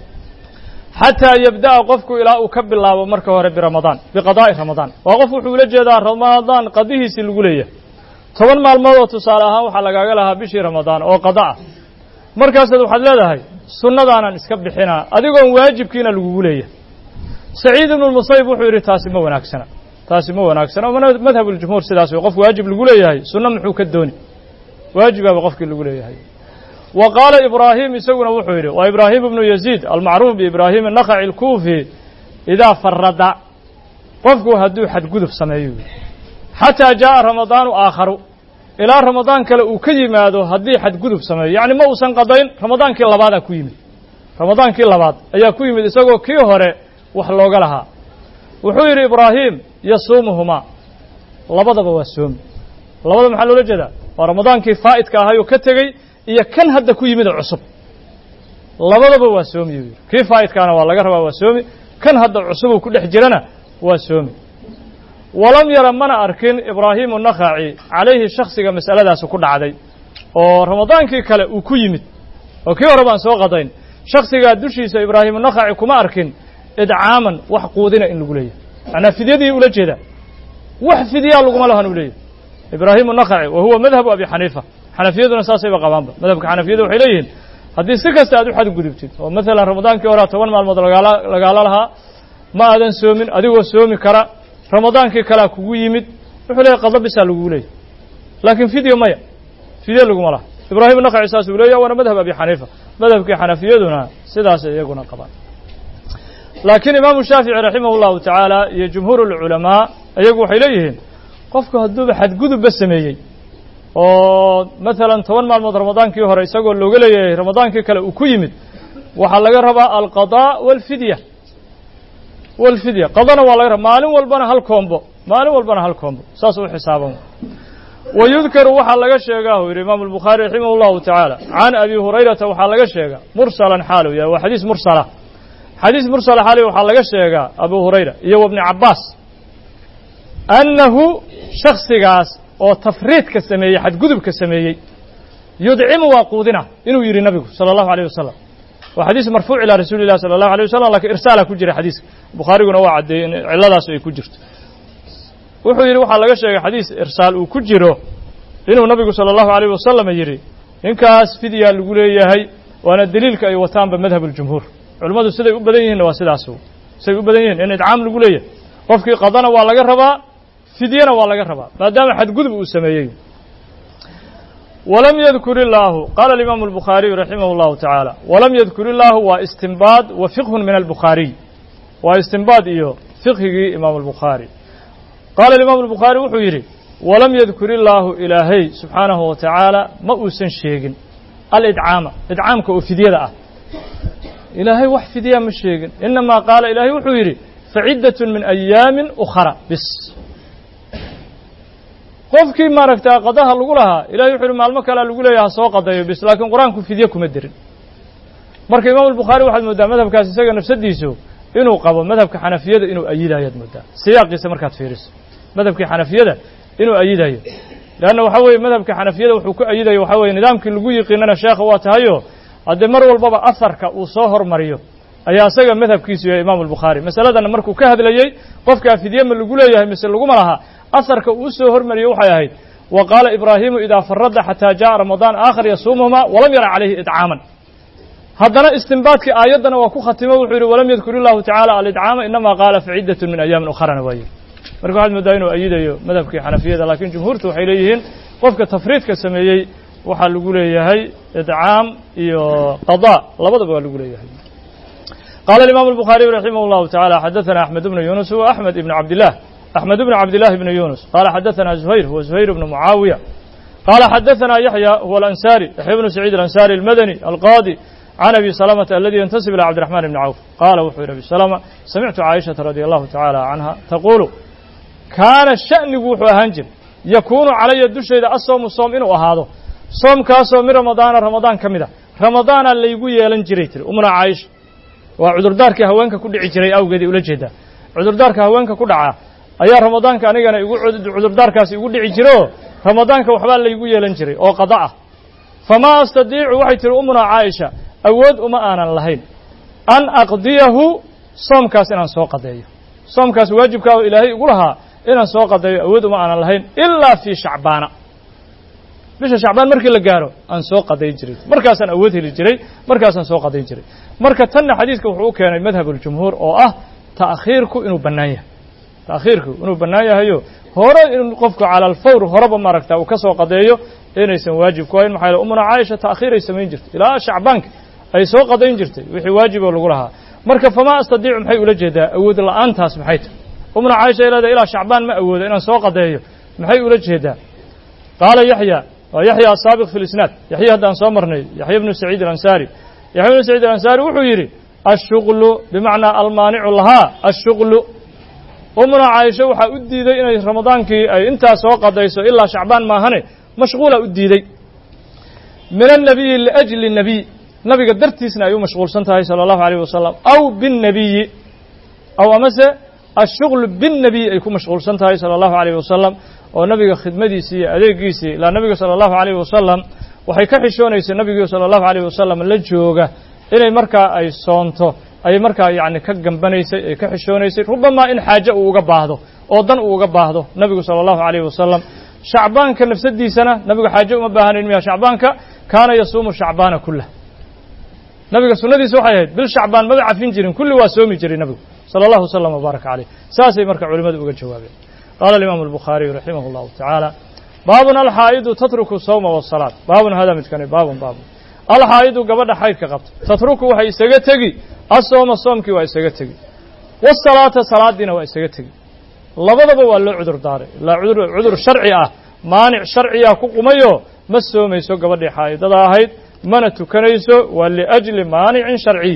xataa yabda'a qofku ilaa uu ka bilaabo marka hore biramadaan biqadaa'i ramadaan waa qof wuxuu ula jeedaa ramadaan qadihiisii lagu leeyahay toban maalmood oo tusaale ahaan waxaa lagaaga lahaa bishii ramadaan oo qada ah markaasaad waxaad leedahay sunnadaanan iska bixinaa adigoon waajibkiina lagugu leeyahay saciid ibnu lmusayib wuxuu yidhi taasi ma wanaagsana taasi ma wanaagsana madhab uljumhuur sidaas wey qof waajib lagu leeyahay sunno muxuu ka dooni waajibaaba qofkii lagu leeyahay wa qaala ibraahim isaguna wuxuu yidhi waa ibraahim ibnu yaziid almacruuf biibraahim annakhaci alkuufi idaa farada qofku hadduu xadgudub sameeyo xataa jaa'a ramadaanu aakharu ilaa ramadaan kale uu ka yimaado haddii xadgudub sameeyo yacni ma uusan qadayn ramadaankii labaadaa ku yimid ramadaankii labaad ayaa ku yimid isagoo kii hore wax looga lahaa wuxuu yidhi ibraahim yasuumuhumaa labadaba waa soomi labada maxaa loola jeedaa waa ramadaankii faa'idka ahayoo ka tegey iyo kan hadda ku yimid oo cusub labadaba waa soomi yuu yidhi kii faa'idkaana waa laga rabaa waa soomi kan hadda cusubuu ku dhex jirana waa soomi walam yara mana arkin ibraahimu nakhaci calayhi shaksiga mas'aladaasi ku dhacday oo ramadaankii kale uu ku yimid oo kii hore baan soo qadayn shaksigaa dushiisa ibraahimu nakhaci kuma arkin idcaaman wax quudina in lagu leeyahay macnaa fidyadii ula jeedaa wax fidyaa laguma lahan uu leeyahay ibraahimu nakhaci wa huwa madhabu abi xaniifa xanafiyaduna saasayba qabaanba madhabka xanafiyada waxay leeyihiin haddii si kasta aad u xadgudubtid oo maalan ramadaankii hore toban maalmood lagaala lagaala lahaa ma aadan soomin adigoo soomi kara ramadaankii kalea kugu yimid wuxuu leeyahy qada bisaa lagugu leeyahy laakiin fidyo maya fidyo laguma laha ibraahim nakhaci saasuu leeyahy waana madhab abi xaniifa madhabkii xanafiyaduna sidaas iyaguna qabaan laakiin imaamu shaafici raximah llahu tacaala iyo jumhuur lculamaa iyagu waxay leeyihiin qofku hadduuba xadgudubba sameeyey oo maalan toban maalmood ramadaankii hore isagoo looga leeyahay ramadaankii kale uu ku yimid waxaa laga rabaa alqadaa walfidya walfidya qadana waa laga rabaa maalin walbana hal koombo maalin walbana hal koombo saas u xisaaban wayudkaru waxaa laga sheegaa uu yidhi imaamu albukhaari raximah llahu tacaala can abi hurayrata waxaa laga sheegaa mursalan xaalu yahay waa xadiis mursala xadiis mursala xaali waxaa laga sheegaa abu hurayra iyo wabni cabbaas annahu shaksigaas oo tafriidka sameeyey xadgudubka sameeyey yudcimu waa quudina inuu yidhi nabigu sala allahu alayh wasalam waa xadiis marfuuc ilaa rasuuli llah sala allahu alayh wasalam lakiin irsaala ku jira xadiiska bukhaariguna waa caddeeyey in cilladaas ay ku jirto wuxuu yidhi waxaa laga sheegay xadiis irsaal uu ku jiro inuu nabigu sala allahu alayh wasalam yidhi ninkaas fidyaa lagu leeyahay waana deliilka ay wataanba madhab اljumhuur culimmadu siday u badan yihiinna waa sidaas siday u badan yihiin in idcaam lagu leeyahay qofkii qadana waa laga rabaa fidyana waa laga rabaa maadaama xadgudub uu sameeyey walam yadkur illaahu qaala alimaamu albukhaariyu raximah llahu tacaala walam yadkur illaahu waa istinbaad wa fiqhun min albukhaariy waa istinbaad iyo fiqhigii imaamu albukhaari qaala alimaamu albukhaari wuxuu yidhi walam yadkur illaahu ilaahay subxaanahu wa tacaala ma uusan sheegin alidcaama idcaamka oo fidyada ah ilaahay wax fidyaa ma sheegin inamaa qaala ilaahay wuxuu yidhi faciddatun min ayaamin ukhara bis qofkii maaragtaa qadaha lagu lahaa ilahay wuxu uhi maalmo kalea lagu leeyaha soo qadayo bis laakiin qur-aanku fidye kuma dirin marka imaamu albukhaari waxaad mooddaa madhabkaas isaga nafsadiisu inuu qabo madhabka xanafiyada inuu ayidayoad mooddaa siyaaqiisa markaad fiiriso madhabkii xanafiyada inuu ayidayo leanna waxaa weeye madhabka xanafiyada wuxuu ku ayidayo waxaa weye nidaamkii lagu yiqiinana sheekha waa tahayo haddee mar walbaba asarka uu soo hormariyo ayaa isaga madhabkiisu yahay imaamu albukhaari masaladan markuu ka hadlayey qofkaa fidye ma lagu leeyahay mise laguma laha asarka uu soo hormariyey waxay ahayd wa qaala ibraahimu idaa farada xataa jaءa ramadaan aakhar yasuumuhuma walam yara calayhi idcaaman haddana istinbaadkii aayaddana waa ku khatimo wuxuu yidhi walam yadkur illahu tacaala alidcaama inama qaala faciddatun min ayaamin ukharana waa yidhi marka waxaad moodaa inuu ayidayo madhabkii xanafiyada laakiin jumhuurtu waxay leeyihiin qofka tafriidka sameeyey waxaa lagu leeyahay idcaam iyo qadaa labadaba waa lagu leeyahay qaala imaamu الbukhaariyu raximah اllahu taعala xadaثana axmed bnu yunus wa axmed ibn cabdilah axmed bnu cabdillahi bni yunus qaala xadaثana zuhayr huwa zuhayr bnu mucaawiya qaala xadaثana yaxya huwa alansari yaxya bnu saciid alansari almadani alqaadi can abi salamata aladi yantasib ilى cabdiraxman bni cawf qaala wuxuu yihi abi salama samictu caaishata radi allahu taعala canha taqulu kaana sha'nigu wuxuu ahaan jir yakuunu calaya dushayda asoomu soom inuu ahaado soomkaasoo min ramadaana ramadaan ka mid a ramadaana laygu yeelan jiray tiri umna caaisha waa cudurdaarkii haweenka ku dhici jiray awgeedii ula jeedaa cudurdaarka haweenka ku dhaca ayaa ramadaanka anigana igu cudurdaarkaasi igu dhici jiroo ramadaanka waxbaa laygu yeelan jiray oo qada ah famaa astadiicu waxay tihi umna caaisha awood uma aanan lahayn an aqdiyahu soomkaas inaan soo qadeeyo soomkaas waajibkaa oo ilaahay igu lahaa inaan soo qadeeyo awood uma aanan lahayn ilaa fii shacbaana bisha shacbaan markii la gaaro aan soo qadayn jiray markaasaan awood heli jiray markaasaan soo qadayn jiray marka tanna xadiidka wuxuu u keenay madhab uljumhuur oo ah ta'khiirku inuu bannaan yahay ta'khiirku inuu bannaan yahayo hore in qofku cala alfawr horeba maaragta uu ka soo qadeeyo inaysan waajib ku hayn maxaa yeele umuna caaisha ta'khiiray samayn jirtay ilaa shacbaanka ay soo qadayn jirtay wixii waajiboo lagu lahaa marka famaa astadiicu maxay ula jeedaa awood la'aantaas maxay tahay umuna caaisha ay leedahay ilaa shacbaan ma awoodo inaan soo qadeeyo maxay ula jeedaa qaala yaxya waa yaxya asaabiq fi lisnaad yaxya haddaan soo marnay yaxya bnu saciid alansari yaxya bnu saciid alansari wuxuu yidhi ashuqlu bimacnaa almaanicu lahaa ashuqlu umuna caaisha waxaa u diiday inay ramadaankii ay intaa soo qadayso ilaa shacbaan maahane mashquula u diiday min annabiyi liajli nabiy nabiga dartiisna ay u mashquulsan tahay sala allahu alayh wasalam aw binnabiyi aw amase ashuqlu binnabiy ay ku mashquulsan tahay sala allahu alayh wasalam oo nabiga khidmadiisii iyo adeegiisii ilaa nabiga sala allahu alayh wasalam waxay ka xishoonaysay nabigii sala allahu alayh wasalam la jooga inay markaa ay soonto ay markaa yacni ka gambanaysay ay ka xishoonaysay rubamaa in xaaje uu uga baahdo oo dan uu uga baahdo nabigu sala allahu alayh wasalam shacbaanka nafsadiisana nabigu xaaje uma baahanayn miya shacbaanka kaana yasuumu shacbaana kullah nabiga sunnadiisa waxay ahayd bil shacbaan maba cafin jirin kulli waa soomi jiray nabigu sala allahu wasalam wabaaraka caleyh saasay marka culimmadu uga jawaabeen qaala alimaamu albukhaariyu raximah allahu tacaala baabun alxaa'idu tatruku sawma wasalaat baabun hada midkani baabun baabun alxaa'idu gabadha xaydka qabta tatruku waxay isaga tegi assooma soomkii waa isaga tegi wasalaata salaadiina waa isaga tegi labadaba waa loo cudur daaray ilaa cudur cudur sharci ah maanic sharciya ku qumayo ma soomayso gabadhii xaa'idada ahayd mana tukanayso waa liajli maanicin sharciy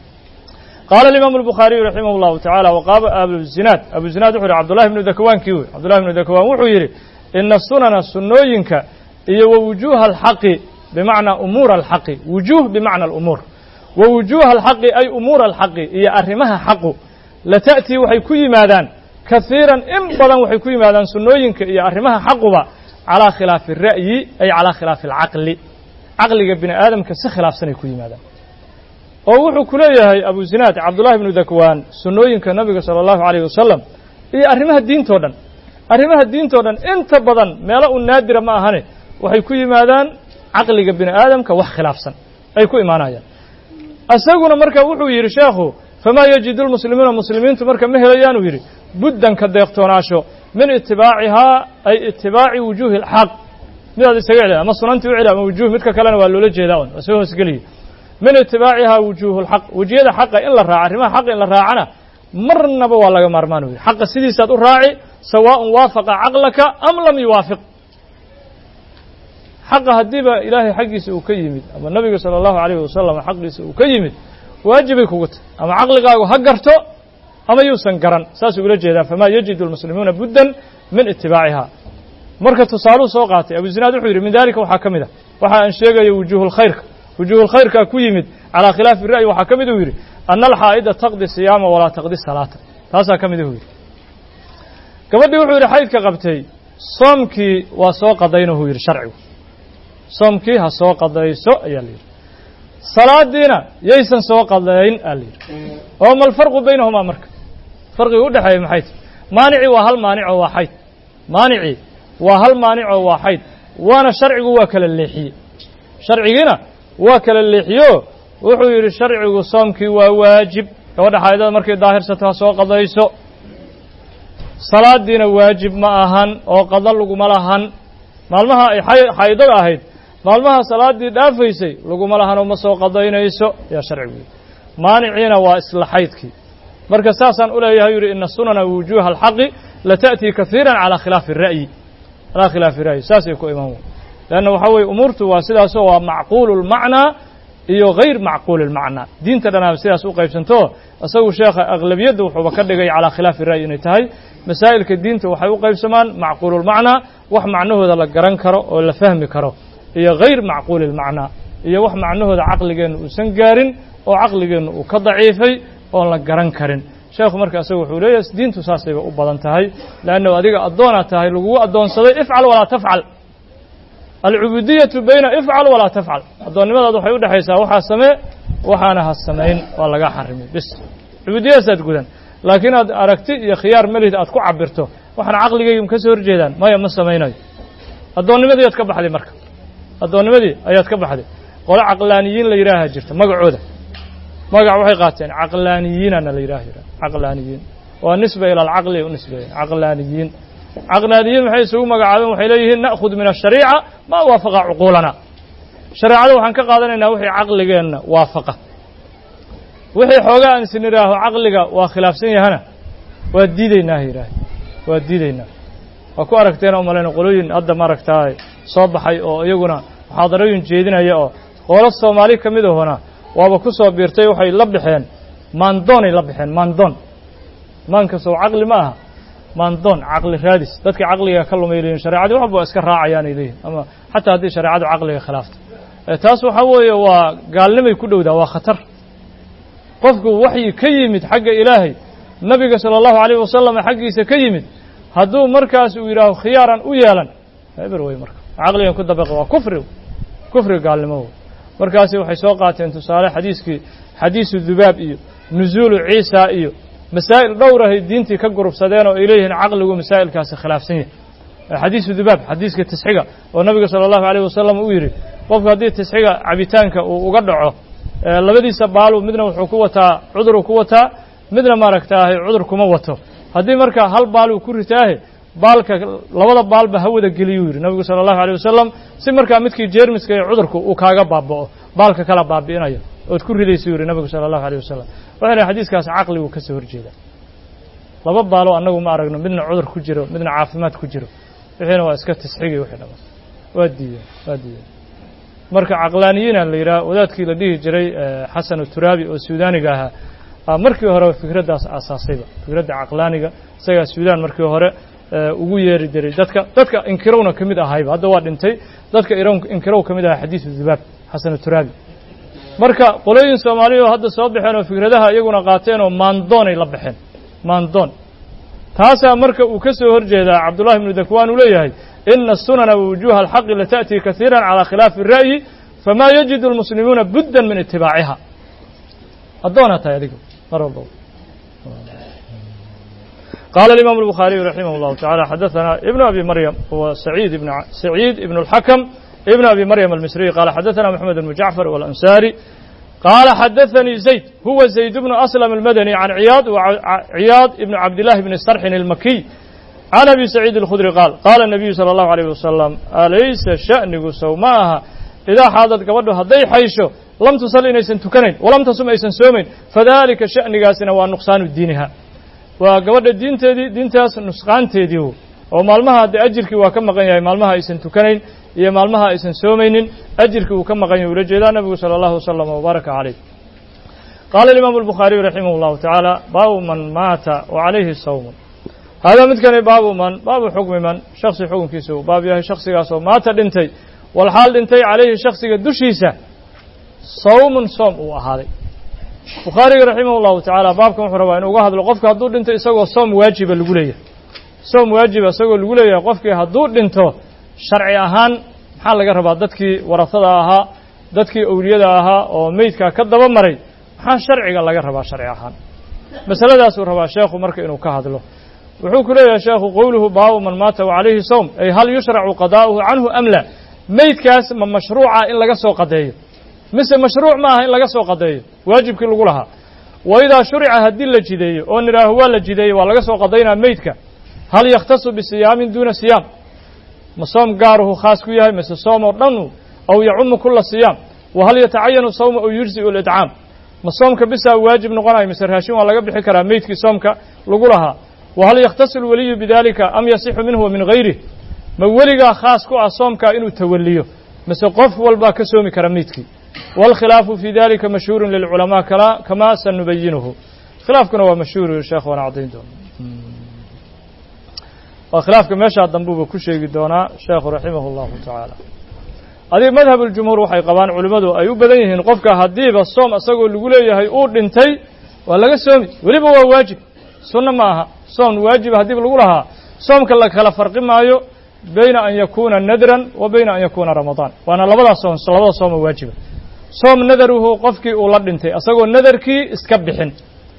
qaala alimaamu albukhaariyu raximah allahu tacaala waqaaba abuzinaad abuzinaad wuxu yidhi cabdullahi bnu dakawaankii wey cabdullahi bnu dakawaan wuxuu yidhi ina sunana sunnooyinka iyo wa wujuuha alxaqi bimacnaa umuura alxaqi wujuuh bimacna alumuur wa wujuuha alxaqi ay umuura alxaqi iyo arrimaha xaqu lata'tii waxay ku yimaadaan kahiiran in badan waxay ku yimaadaan sunnooyinka iyo arrimaha xaquba calaa khilaafi ra'yi ay calaa khilaafi alcaqli caqliga bini aadamka si khilaafsanay ku yimaadaan oo wuxuu ku leeyahay abu zinaad cabdullahi bnu dakwaan sunnooyinka nabiga sala allahu alayh wasalam iyo arrimaha diintoo dhan arrimaha diintoo dhan inta badan meelo u naadira ma ahane waxay ku yimaadaan caqliga bini aadamka wax khilaafsan ay ku imaanayaan isaguna marka wuxuu yidhi sheekhu famaa yajidu lmuslimuuna muslimiintu marka ma helayaanuu yidhi buddan ka deeqtoonaasho min itibaacihaa ay itibaaci wujuuhi alxaq midaad isaga celi ama sunantii u celi ama wujuuh midka kalena waa loola jeedaa un waa soo hoosgeliye min itibaacihaa wujuuhu lxaq wejiyada xaqa in la raaco arrimaha xaqa in la raacana marnaba waa laga maarmaan u yidhi xaqa sidiisaad u raaci sawaaءun waafaqa caqlaka am lam yuwaafiq xaqa haddiiba ilaahay xaggiisa uu ka yimid ama nabiga salى اllahu alayh wasalam xaqiisa uu ka yimid waajibay kugu tahy ama caqligaagu ha garto ama yuusan garan saasuu ula jeedaa famaa yajidu lmuslimuuna buddan min itibaaciha marka tusaaluu soo qaatay abu zinaad wuxuu yidhi min dalika waxaa ka mid a waxa aan sheegayo wujuuhu lkhayrka wujuuhu lkhayrkaa ku yimid calaa khilaafi ra'yi waxaa ka mid uu yidhi ana alxaa'ida taqdi siyaama walaa taqdi salaata taasaa ka mid uu yidhi gabadhii wuxuu yidhi xaydka qabtay soomkii waa soo qadayno huu yidhi sharcigu soomkii ha soo qadayso ayaa la yidhi salaadiina yaysan soo qadayn aa la yidhi oo ma alfarqu baynahumaa marka farqiga u dhexeeya maxay tahy maanicii waa hal maanicoo waa xayd maanicii waa hal maanicoo waa xayd waana sharcigu waa kala leexiyey sharcigiina waa kala leexiyo wuxuu yidhi sharcigu soomkii waa waajib gabadha xaydada markay daahirsato ha soo qadayso salaadiina waajib ma ahan oo qada laguma lahan maalmaha ay xaydada ahayd maalmaha salaaddii dhaafaysay laguma lahanoo ma soo qadaynayso yaa sharcigu maaniciina waa isla xaydkii marka saasaan u leeyahay yidhi ina sunana wujuuha alxaqi lata'tii kahiiran calaa khilaafi ra'yi calaa khilaafi ra'yi saasay ku iman wey leanna waxaa weeye umuurtu waa sidaasoo waa macquulu lmacnaa iyo hayr macquuli lmacnaa diinta dhanaaba sidaas u qaybsanto isagu sheekha aglabiyadda wuxuuba ka dhigay calaa khilaafi ra'yi inay tahay masaa'ilka diinta waxay u qaybsamaan macquululmacnaa wax macnahooda la garan karo oo la fahmi karo iyo hayr macquuli lmacnaa iyo wax macnahooda caqligeenna uusan gaarin oo caqligeenna uu ka daciifay oon la garan karin sheekhu marka isaga wuxuu leeyahay diintu saasayba u badan tahay leannahu adiga addoonaad tahay lagugu addoonsaday ifcal walaa tafcal alcubudiyatu bayna ifcal walaa tafcal addoonnimadaad waxay u dhexaysaa waxaa samee waxaana ha samayn waa laga xarimay bis cubudiyadaasaad gudan laakiin aad aragti iyo khiyaar melid aad ku cabirto waxaana caqligayga ka soo horjeedaan maya ma samaynayo addoonnimadii ayaad ka baxday marka addoonnimadii ayaad ka baxday qole caqlaaniyiin la yidhaaha jirta magacooda magac waxay qaateen caqlaaniyiinana la yidhaha yidhaha caqlaaniyiin waa nisba ila alcaqli u nisbeeyen caqlaaniyiin caqlaaniyiin maxay isugu magacaabeen waxay leeyihiin na'khud min ashariica maa waafaqa cuquulana shareecada waxaan ka qaadanaynaa wixii caqligeenna waafaqa wixii xoogaa aan isin idhaaho caqliga waa khilaafsan yahana waa diidaynaa yidhaahay waa diidaynaa waa ku aragteen oo malayna qolooyin hadda maaragtaa soo baxay oo iyaguna muxaadarooyin jeedinaya oo qoolo soomaali ka mid ahona waaba ku soo biirtay waxay la baxeen maandoonay la baxeen maandoon maankasoo caqli ma aha maandoon caqli raadis dadkii caqliga ka lumay leeyihin shareecadii waxba waa iska raacayaanay leeyihin ama xataa haddii shareecadu caqliga khilaafto taas waxaa weeye waa gaalnimay ku dhowdaa waa khatar qofku waxyi ka yimid xagga ilaahay nabiga sala allahu alayh wasalam xaggiisa ka yimid hadduu markaas uu yidhaaho khiyaaran u yeelan eber wey marka caqligan ku dabaqa waa kufri kufri gaalnimo markaasi waxay soo qaateen tusaale xadiiskii xadiisu dubaab iyo nuzuulu ciisa iyo masaa'il dhowrahay diintii ka gurubsadeen oo ay leeyihiin caqligu masaa'ilkaasi khilaafsan yahay xadiisu dubaab xadiiska tisxiga oo nabiga sala allahu alayh wasalam uu yidhi qofku haddii tisxiga cabitaanka uu uga dhaco labadiisa baalu midna wuxuu ku wataa cuduruu ku wataa midna maaragtaahay cudur kuma wato haddii marka hal baaluu ku ritaahe baalka labada baalba hawada geliyuu yidhi nabigu sala allahu alayh wasalam si markaa midkii jeermiska iyo cudurku uu kaaga baaba'o baalka kala baabi'inayo ood ku ridaysu yidhi nabigu sala allahu alayh wasalam waxay lehay xadiiskaas caqligu ka soo horjeeda laba baalo annagu ma aragno midna cudur ku jiro midna caafimaad ku jiro wixiina waa iska tisxigi wixii dhama waa diideen waa diideen marka caqlaaniyiina la yidhaha wadaadkii la dhihi jiray xasan turaabi oo suudaaniga ahaa markii hore fikraddaas aasaasayba fikradda caqlaaniga isagaa suudaan markii hore ugu yeeri jiray dadka dadka inkirowna ka mid ahayba hadda waa dhintay dadka inkirow ka mid ahaa xadiisu dubaab xasan turaabi marka qolooyin soomaaliya oo hadda soo baxeen oo fikradaha iyaguna qaateen oo maandoonay la baxeen maandoon taasaa marka uu ka soo horjeedaa cabdullahi ibnu dakwaan uu leeyahay ina asunana wujuuha alxaqi lata'tii kaiiran calaa khilaafi الra'yi famaa yajidu almuslimuuna buddan min itibaaciha addoonaa tahay adiga mar walba qaala alimam الbukhaariyu raximah اllahu taعala xadaثana ibn abi maryam huwa saciid ibn saciid ibn اlxakam ibn abi maryam almisriy qaala xadaثana moxamed ibnu jacfar walansaari qaala xadaثanii zayd huwa zayd bnu aslam almadani can ciyaad ciyaad ibn cabdillahi bni sarxin almakiy can abi saciid اlkhudri qaal qaala الnabiyu salى اllahu alayh wasalam alaysa sha'nigu sow ma aha idaa xaadad gabadhu hadday xaysho lam tusal inaysan tukanayn walam tasum aysan soomayn fadalika sha'nigaasina waa nuqsaanu diiniha waa gabadha diinteedii diintaas nusqaanteedii oo maalmaha de ajirkii waa ka maqan yahay maalmaha aysan tukanayn iyo maalmaha aysan soomaynin ajirkii uu ka maqan yahay ula jeedaa nabigu salى اllahu wasalam wbaaraka calayh qaala alimaamu الbukhaariyu raximah اllahu tacaala baabu man maata wa calayhi sawmun haadaa midkani baabu man baabu xukmi man shaksi xukunkiisa uu baab yahay shaksigaas oo maata dhintay walxaal dhintay calayhi shaksiga dushiisa sawmun soom uu ahaaday bukhaariga raximah اllahu tacaala baabkan wuxuu rabaa inuu uga hadlo qofka hadduu dhinto isagoo soom waajiba lagu leeyahay soom waajiba isagoo lagu leeyahay qofkii hadduu dhinto sharci ahaan maxaa laga rabaa dadkii warasada ahaa dadkii awliyada ahaa oo meydkaa ka daba maray maxaa sharciga laga rabaa sharci ahaan masaladaasuu rabaa sheekhu marka inuu ka hadlo wuxuu ku leeyahay sheekhu qowluhu baabu man maata wa calayhi sawm ay hal yushracu qadaa'uhu canhu am la meydkaas ma mashruuca in laga soo qadeeyo mise mashruuc ma aha in laga soo qadeeyo waajibkii lagu lahaa wa idaa shurica haddii la jideeyo oo nidhaaho waa la jideeyey waa laga soo qadaynaa meydka hal yakhtasu bisiyaamin duuna siyaam ma soom gaaruhu khaas ku yahay mise soom oo dhanu aw yacumu kula siyaam wa hal yatacayanu sawma aw yujzi'u lidcaam ma soomka bisaa waajib noqonayo mise raashin waa laga bixi karaa meydkii soomka lagu lahaa wa hal yakhtasu lwaliyu bidalika am yasixu minhu wa min gayrih ma weligaa khaas ku ah soomkaa inuu tawaliyo mise qof walbaa ka soomi kara meydkii wاlkhilaafu fi dalika mashhuuru lilculamaa kamaa sanubayinuhu khilaafkuna waa mashhuur sheekh waana caddayn doona waa khilaafka meeshaa dambuuba ku sheegi doonaa sheekhu raximah اllahu tacaala adiga madhab اljumhuur waxay qabaan culimmadu ay u badan yihiin qofka haddiiba soom isagoo lagu leeyahay uu dhintay waa laga soomi weliba waa waajib sunno ma aha soom waajiba haddiiba lagu lahaa soomka la kala farqi maayo bayna an yakuuna nadran wa bayna an yakuuna ramadaan waana labadaas soom labada sooma waajiba soom nadaruhu qofkii uu la dhintay isagoo nadarkii iska bixin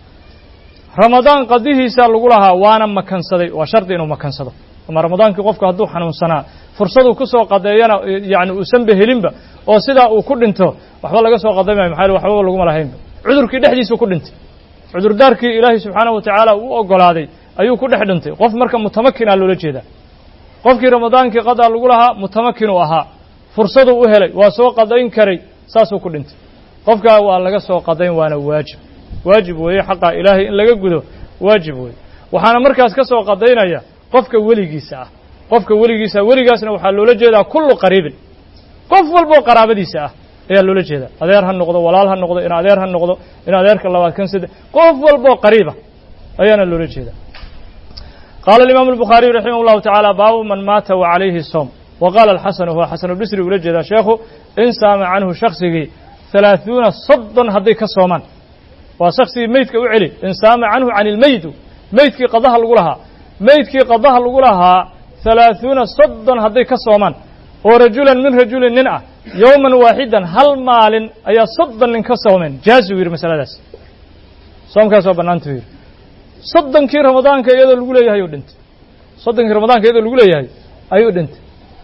ramadaan qadihiisa lagu lahaa waana makansaday waa shardi inuu makansado ama ramadaankii qofku hadduu xanuunsanaa fursaduu ku soo qadeeyana yani uusan behelinba oo sidaa uu ku dhinto waxba laga soo qadaymayo maxaa waxbaba laguma lahaynba cudurkii dhexdiisuu ku dhintay cudurdaarkii ilaahay subxaanahu wa tacaala uu ogolaaday ayuu ku dhex dhintay qof marka mutamakinaa loola jeedaa qofkii ramadaankii qadaa lagu lahaa mutamakinuu ahaa fursaduu u helay waa soo qadayn karay saasuu ku dhintay qofkaa waa laga soo qadayn waana waajib waajib weeye xaqaa ilaahay in laga gudo waajib weeye waxaana markaas ka soo qadaynaya qofka weligiisa ah qofka weligiisa weligaasna waxaa loola jeedaa kullu qariibin qof walboo qaraabadiisa ah ayaa loola jeedaa adeer ha noqdo walaal ha noqdo in adeer ha noqdo in adeerka labaad kan saddex qof walboo qariiba ayaana loola jeedaa qaala alimaamu albukhaariyu raximah اllahu tacaala baabu man maata wa calayhi soom wa qaala alxasanu huwa xasanulbisri ula jeedaa sheekhu in saama canhu shaksigii halaaثuuna soddon hadday ka soomaan waa shaksigii meydka u celi in saama canhu can ilmeydu meydkii qadaha lagu lahaa meydkii qadaha lagu lahaa halaaثuuna soddon hadday ka soomaan oo rajulan min rajulin nin ah yowman waaxidan hal maalin ayaa soddon nin ka soomeen jaazuu yidhi masaladaas soomkaas waa bannaantuu yidhi soddonkii ramadaanka iyadoo lagu leeyahay ayuu dhintay soddonkii ramadaanka iyadoo lagu leeyahay ayuu dhintay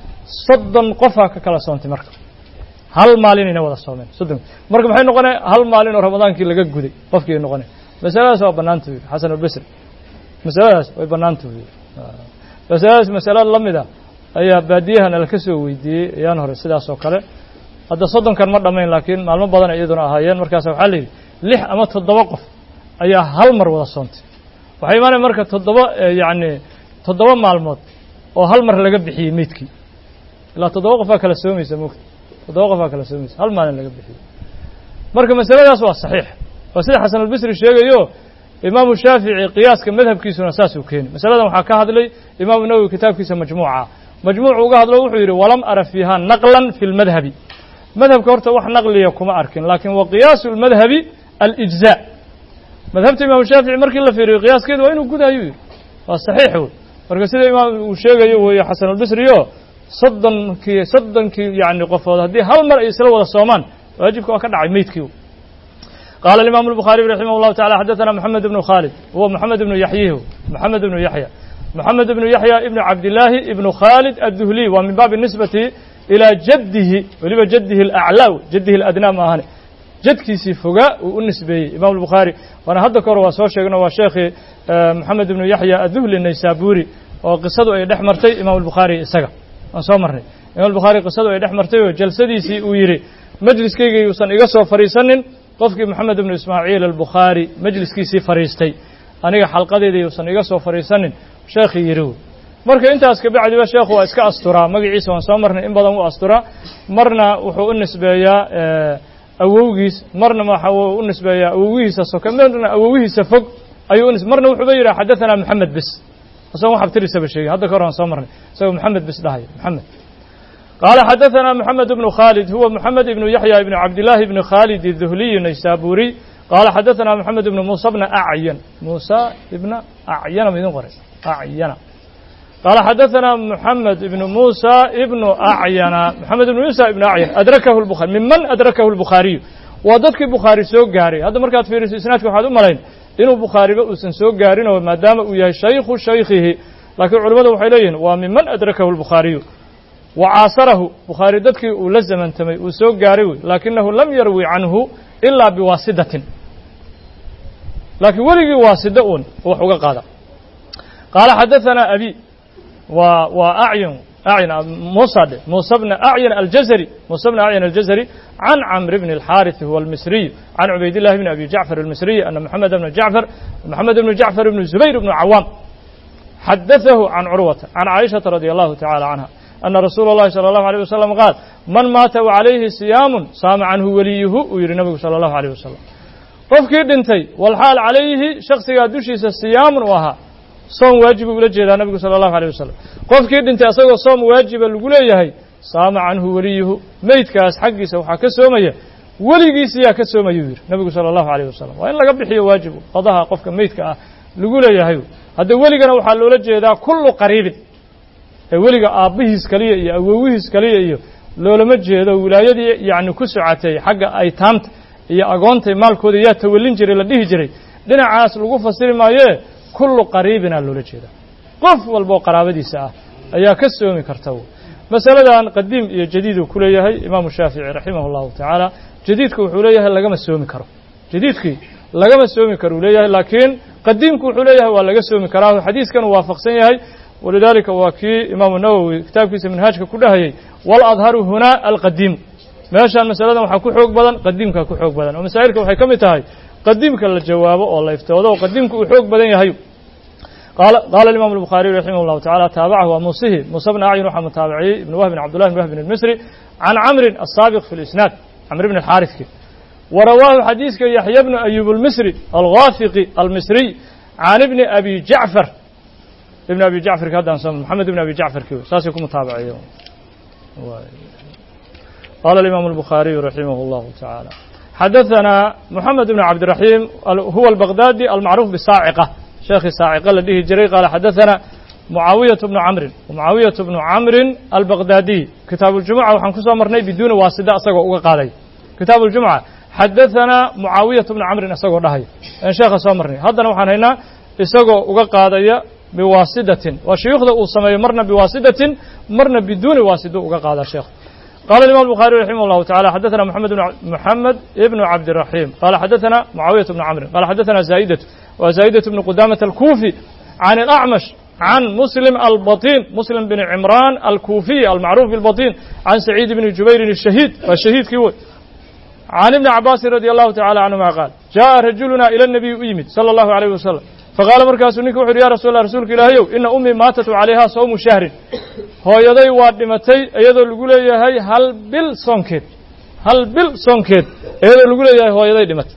soddon qofaa ka kala soontay marka hal maalinayna wada soomeen soddon marka maxay noqonay hal maalin oo ramadaankii laga guday qofkii noqonay masaladaas waa bannaantuu yidhi xasan albasri masaladaas way bannaantuu yidhi masaladaas masalo la mid a ayaa baadiyahan laka soo weydiiyey ayaan hore sidaas oo kale hadda soddonkan ma dhammayn laakiin maalmo badan iyaduna ahaayeen markaas waxaa la yidhi lix ama toddoba qof ayaa hal mar wada soontay waxay imaanaya marka toddoba yacni toddoba maalmood oo hal mar laga bixiyey meydkii ilaa toddoba qofaa kala soomaysa mogta toddoba qofaa kala soomaysa hal maalin laga bixiyey marka masaladaas waa saxiix waa sida xasan albasri sheegayo imaamu shaafici qiyaaska madhabkiisuna saasuu keeni masaladan waxaa ka hadlay imaamu nawowi kitaabkiisa majmuuca majmuucu uga hadlo wuxuu yidhi walam ara fiiha naqlan fi lmadhabi madhabka horta wax naqliya kuma arkin laakiin wa qiyaasu lmadhabi alijzaa madhabta imaamu shaafici markii la fiiriyo qiyaaskeedu waa inuu gudaayuu yidhi waa saxiix wey marka sida imaam uu sheegayo weeye xasan albasriyo soddonkii soddonkii yani qofood haddii hal mar ay isla wada soomaan waajibka waa ka dhacay meydkii qaala alimaamu albukhaariyu raximah اllahu tacala xadaثana moxamed ibnu khaalid huwa moxamed ibnu yaxyihu moxamed ibnu yaxya moxamed ibnu yaxya ibnu cabdillaahi ibnu khaalid adduhliy waa min baabi nisbati ilaa jaddihi weliba jaddihi alaclaa jaddihi aladnaa ma ahane jadkiisii fogaa uu u nisbeeyey imam albukhaari waana hadda ka hor waa soo sheegno waa sheekhii moxamed ibnu yaxya adduhli naysaburi oo qisadu ay dhex martay imam albukhaari isaga waan soo marnay imam albukhaari qisadu ay dhex martay oo jalsadiisii uu yidhi majliskayga yuusan iga soo fadhiisanin qofkii moxamed ibnu ismaaciil albukhaari majliskiisii fadhiistay aniga xalqadeeda yuusan iga soo fadhiisanin sheekhii yidhi wey marka intaas kabacdiba sheekhu waa iska asturaa magaciisa waan soo marnay in badan u asturaa marna wuxuu u nisbeeyaa awowgiis marna waxa u nisbeeyaa awowihiisa soka marna awowihiisa fog ayuu marna wuxuuba yidhaha xadaثana moxamed bis isagoo wax abtirisaba sheegay hadda ka hor aan soo marnay isagoo moxamed bis dhahayo moxamed qaala xadaثana moxamed ibnu khaalid huwa moxamed ibnu yaxya ibnu cabdillaahi ibni khaalid الduhliy naysaburiy qaala xadaثana moxamed ibnu muusa bna acyan muusa ibna acyana ma idin qoray acyana قال حدثنا محمد بن موسى ابن أعين محمد بن موسى ابن أعين أدركه البخاري ممن أدركه البخاري وضدك البخاري سوق جاري هذا مركز في إسناد واحد ملاين إنه البخاري بأسن سوق جارين وما دام ويا شيخ شيخه لكن علماء وحيلين وممن أدركه البخاري وعاصره بخاري ضدك ولزم انتمي وسوق جاري لكنه لم يروي عنه إلا بواسطة لكن ولي واسطة وحقق هذا قال حدثنا أبي وأعين أعين موسى موسى بن أعين الجزري موسى بن أعين الجزري عن عمرو بن الحارث هو المصري عن عبيد الله بن أبي جعفر المصري أن محمد بن جعفر محمد بن جعفر بن الزبير بن عوام حدثه عن عروة عن عائشة رضي الله تعالى عنها أن رسول الله صلى الله عليه وسلم قال من مات وعليه صيام صام عنه وليه ويرى النبي صلى الله عليه وسلم qofkii dhintay walxaal calayhi shakhsigaa dushiisa siyaamun u ahaa soom waajiba ula jeedaa nabigu sala allahu alayh wasalam qofkii dhintay asagoo soom waajiba lagu leeyahay saama canhu weliyuhu meydkaas xaggiisa waxaa ka soomaya weligiisiyaa ka soomayuu yidhi nabigu sala allahu alayh wasalam waa in laga bixiyo waajibu qadaha qofka meydka ah lagu leeyahay hadda weligana waxaa loola jeedaa kullu qariibin ee weliga aabbihiis kaliya iyo awowihiis kaliya iyo loolama jeedo wilaayadii yacni ku socotay xagga aytaamta iyo agoontay maalkooda yaa tawallin jiray la dhihi jiray dhinacaas lagu fasiri maayee kullu qariibina loola jeeda qof walba oo qaraabadiisa ah ayaa ka soomi karta masaladan qadiim iyo jadiid uu ku leeyahay imaamu shaafici raximahullahu tacaala jadiidku wuxuu leeyahay lagama soomi karo jadiidkii lagama soomi karo uu leeyahay laakiin qadiimku wuxuu leeyahay waa laga soomi karaa xadiiskan uu waafaqsan yahay walidaalika waa kii imaamu nawowi kitaabkiisa manhaajka ku dhahayay wal adharu huna alqadiim meeshaan masaladan waxaa ku xoog badan qadiimka ku xoog badan oo masaa'ilka waxay ka mid tahay qadiimka la jawaabo oo la iftoodo oo qadiimku uu xoog badan yahay qaala qaala imam al-bukhari rahimahullahu ta'ala taabacahu wa musihi musa ibn a'yun wa mutabi'i ibn wahb ibn abdullah ibn wahb al-misri an amr as-sabiq fi al-isnad amr ibn al-harith wa rawahu hadithka yahya ibn ayyub al-misri al-ghafiqi al-misri an ibn abi ja'far ibn abi ja'far kadan sam muhammad ibn abi ja'far ki saasi ku mutabi'i قال الإمام البخاري رحمه الله تعالى حدثنا محمد بن عبد الرحيم هو البغدادي المعروف بالصاعقة شيخ الصاعقة الذي جري قال حدثنا معاوية بن عمرو ومعاوية بن عمرو البغدادي كتاب الجمعة وحنكسو مرني بدون واسطة أسقو وقالي كتاب الجمعة حدثنا معاوية بن عمرو أسقو دهي إن شيخ سامرني هذا نوحنا هنا أسقو وقالي بواسطة وشيوخ ذو سمي مرنا بواسطة مرنا بدون واسطة وقال الشيخ قال الإمام البخاري رحمه الله تعالى حدثنا محمد بن محمد ابن عبد الرحيم قال حدثنا معاوية بن عمرو قال حدثنا زايدة وزايدة بن قدامة الكوفي عن الأعمش عن مسلم البطين مسلم بن عمران الكوفي المعروف بالبطين عن سعيد بن جبير الشهيد والشهيد كيوت عن ابن عباس رضي الله تعالى عنهما قال جاء رجلنا إلى النبي أيمد صلى الله عليه وسلم فقال مركز نك وحر يا رسول الله رسولك إلهي إن أمي ماتت عليها صوم شهر هو يدي وادمتي أيضا لقول يا هاي هل بال صنكت هل بال صنكت أيضا لقول يا هو يدي دمت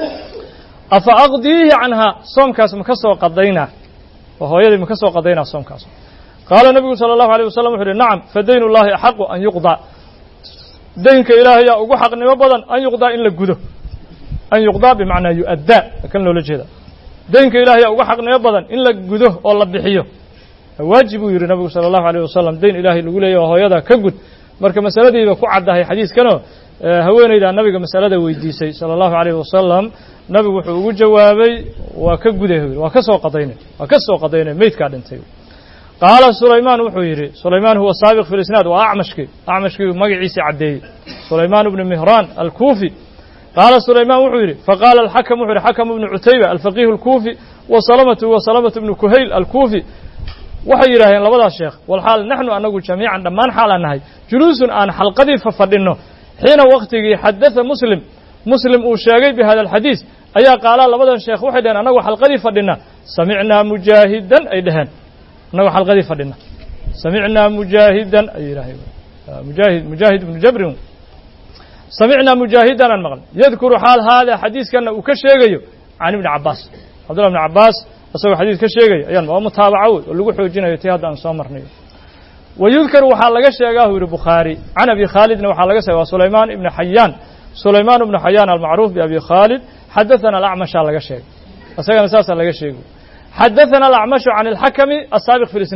أفأقضيه عنها صوم كاس مكسر قضينا وهو يدي مكسر قضينا صوم كاس قال النبي صلى الله عليه وسلم وحر نعم فدين الله أحق أن يقضى دينك إلهي يا أقو حق نبضا أن يقضى إن لقده أن يقضى بمعنى يؤدى كان له لجهده دينك إلهي uga xaqnimo badan in la gudo oo la bixiyo waajib uu yiri nabigu sallallahu alayhi wasallam deen ilaahi lagu leeyahay hooyada ka gud marka mas'aladiiba ku cadahay xadiiskano haweeneyda nabiga mas'alada weydiisay sallallahu alayhi wasallam nabigu wuxuu ugu jawaabay waa ka guday waa ka soo qadaynay waa ka soo qadaynay meydka dhintay qaala sulaymaan wuxuu yiri sulaymaan huwa saabiq fi al-isnad wa a'mashki a'mashki magaciisa cadeey sulaymaan ibn mihran al-kufi قال سليمان وحيري فقال الحكم وحيري حكم بن عتيبة الفقيه الكوفي وسلمة وسلمة بن كهيل الكوفي وحيري لبدا الشيخ والحال نحن أنه جميعا دمان حالا نهي جلوس عن حلقة ففردنه حين وقته حدث مسلم مسلم وشاقي بهذا الحديث أيا قال لبدا الشيخ وحيدين أنه حلقة فردنه سمعنا مجاهدا أي دهن أنه حلقة فردنه سمعنا مجاهدا أي رهي مجاهد مجاهد بن جبر سمعنا مجاهدا المغل يذكر حال هذا حديث كان وكشيغيو عن ابن عباس عبد الله بن عباس أصبح حديث كشيغيو أيان ما متابعه ولو خوجينايو تي هذا أن سو مرني ويذكر وحال لغا شيغاه البخاري عن أبي خالد وحال لغا شيغاه سليمان ابن حيان سليمان بن حيان المعروف بأبي خالد حدثنا الأعمش لغا شيغ أسغان اساسا لغا شيغو حدثنا الأعمش عن الحكم السابق في الإسناد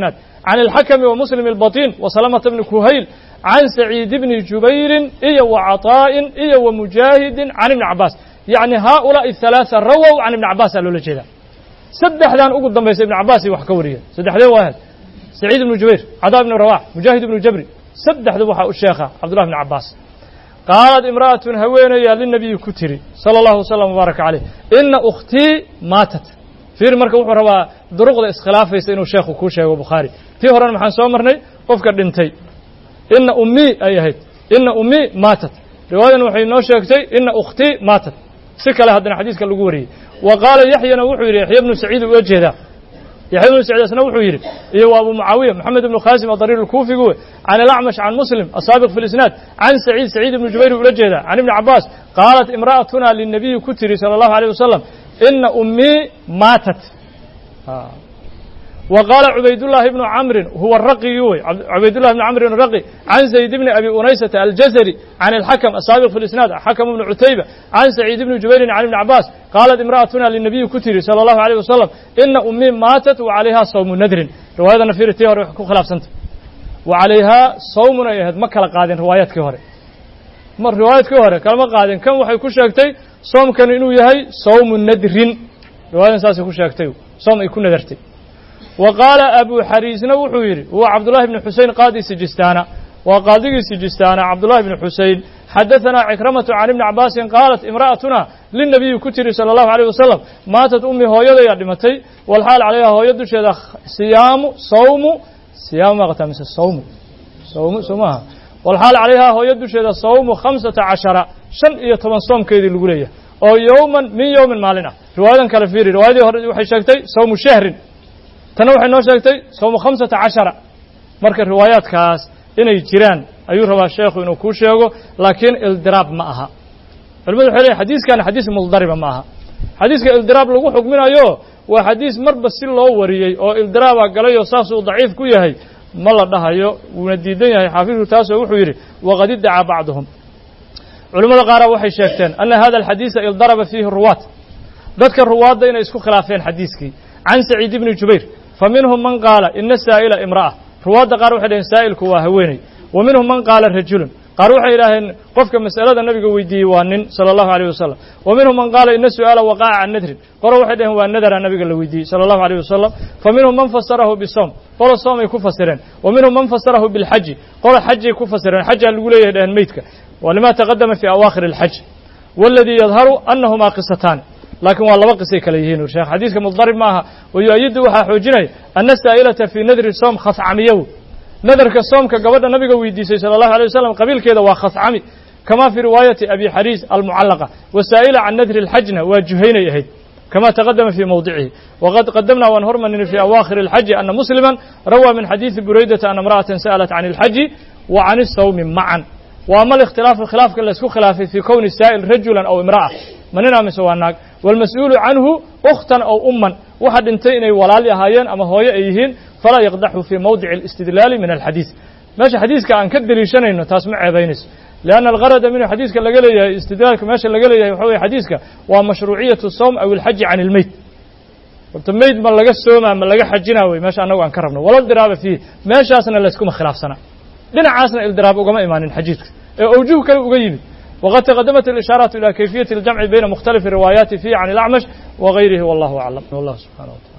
عن الحكم ومسلم البطين وسلمة بن كهيل عن سعيد بن جبير إيا وعطاء إيا ومجاهد عن ابن عباس يعني هؤلاء الثلاثة رووا عن ابن عباس قالوا لجدا سدح دان أقول دمبيس ابن عباس وحكوريا سدح ذي واحد سعيد بن جبير عطاء بن رواح مجاهد بن جبري سدح ذبوحة الشيخ عبد الله بن عباس قالت امرأة هوينيا للنبي كتري صلى الله وسلم وبارك عليه إن أختي ماتت في مركب وحروا دروغ الإسخلاف يسينو شيخ وكوشة وبخاري في هران محن سومرني قفك دنتي إن أمي أي هيت إن أمي ماتت رواية وحي نوشيكتي إن أختي ماتت سكة لها هذا حديث كاللغوري وقال يحيى نوحي يحيى بن سعيد وجهه يحيى بن سعيد نوحي إيه وأبو معاوية محمد بن خازم الضرير الكوفي قوي عن الأعمش عن مسلم السابق في الإسناد عن سعيد سعيد بن جبير وجهه عن ابن عباس قالت امرأة هنا للنبي كتري صلى الله عليه وسلم إن أمي ماتت آه. وقال عبيد الله بن عمرو هو الرقي عبيد الله بن عمرو الرقي عن زيد بن أبي أنيسة الجزري عن الحكم السابق في الإسناد حكم بن عتيبة عن سعيد بن جبير عن ابن عباس قالت امرأتنا للنبي كتري صلى الله عليه وسلم إن أمي ماتت وعليها صوم نذر رواية نفير التيار خلاف سنت وعليها صوم يهد مكة قادين روايات كهرة مر روايات كهرة كلمة قادين كم وحي كشاكتي صوم كان إنه يهي صوم نذر رواية ساسي كشاكتي صوم يكون نذرتي وقال أبو حريز نوحويري هو عبد الله بن حسين قاضي سجستانا وقاضي سجستانا عبد الله بن حسين حدثنا عكرمة عن ابن عباس قالت امرأتنا للنبي كتري صلى الله عليه وسلم ماتت أمي هويدا يعلمتي والحال عليها هويدا شيدا صيام صوم صيام غتامس الصوم صوم صومها والحال عليها هويدا شيدا صوم خمسة عشر شن إيه طبعا صوم كيدي القولية أو يوما من يوم مالنا رواية كالفيري رواية وحي شاكتي صوم شهر tana waxay noo sheegtay sawmu khamsata cashara marka riwaayaadkaas inay jiraan ayuu rabaa sheekhu inuu ku sheego laakiin ildirab ma aha culimadu waxay leeyihiin xadiiskan xadiis muldariba ma aha xadiiska ildirab lagu xukminayo waa xadiis marba si loo wariyay oo ildiraba galay oo saas uu daciif ku yahay ma la dhahayo wuuna diidan yahay xaafidku taas oo wuxuu yiri waqad iddaca bacduhum culimada qaar waxay sheegteen anna hada alxadiis ildaraba fihi ruwaat dadka ruwaadda inay isku khilaafeen xadiiskii can saciid ibn jubayr فمنهم من قال إن السائل امرأة رواد قالوا حدا سائل كوا هويني ومنهم من قال رجل قالوا حيلا قفك مسألة النبي ويدي وانن صلى الله عليه وسلم ومنهم من قال إن السؤال وقع عن نذر قالوا حدا هو النذر النبي ويدي صلى الله عليه وسلم فمنهم من فسره بالصوم قال الصوم يكون فسرين ومنهم من فسره بالحج قال الحج يكون فسرين حج الأولى يدهن ميتك ولما تقدم في أواخر الحج والذي يظهر أنهما قصتان لكن والله وقسي كليهين وشيخ حديثك مضطرب معها ويؤيد وحا حوجني أن السائلة في نذر الصوم خثعميو نذر كالصوم كقبض النبي ويديسي صلى الله عليه وسلم قبيل كذا وخثعمي كما في رواية أبي حريز المعلقة والسائلة عن نذر الحجنة وجهين يهد كما تقدم في موضعه وقد قدمنا وانهرمنا في أواخر الحج أن مسلما روى من حديث بريدة أن امرأة سألت عن الحج وعن الصوم معا وأما الاختلاف الخلاف كلا سكو خلاف في كون السائل رجلا أو امرأة مننا مسواناك والمسؤول عنه أختا أو أما واحد انتين ولالي هايين أما هو أيهين فلا يقدح في موضع الاستدلال من الحديث ماشي حديث كأن كدر يشنى إنه تسمع بينس لأن الغرض من حديث كاللقلية استدلالك ماشي اللقلية يحوي حديثك ومشروعية الصوم أو الحج عن الميت والتميت من لقى السوم من لقى حجنا وماشي أنا وأنكرنا ولا الدراب فيه ماشي أصلا لسكم خلاف سنة لنا عاصنا الدراب وقما إيمان حجيتك أوجوه كالوقيم وقد تقدمت الإشارة إلى كيفية الجمع بين مختلف الروايات فيه عن الأعمش وغيره والله أعلم والله سبحانه وتعالى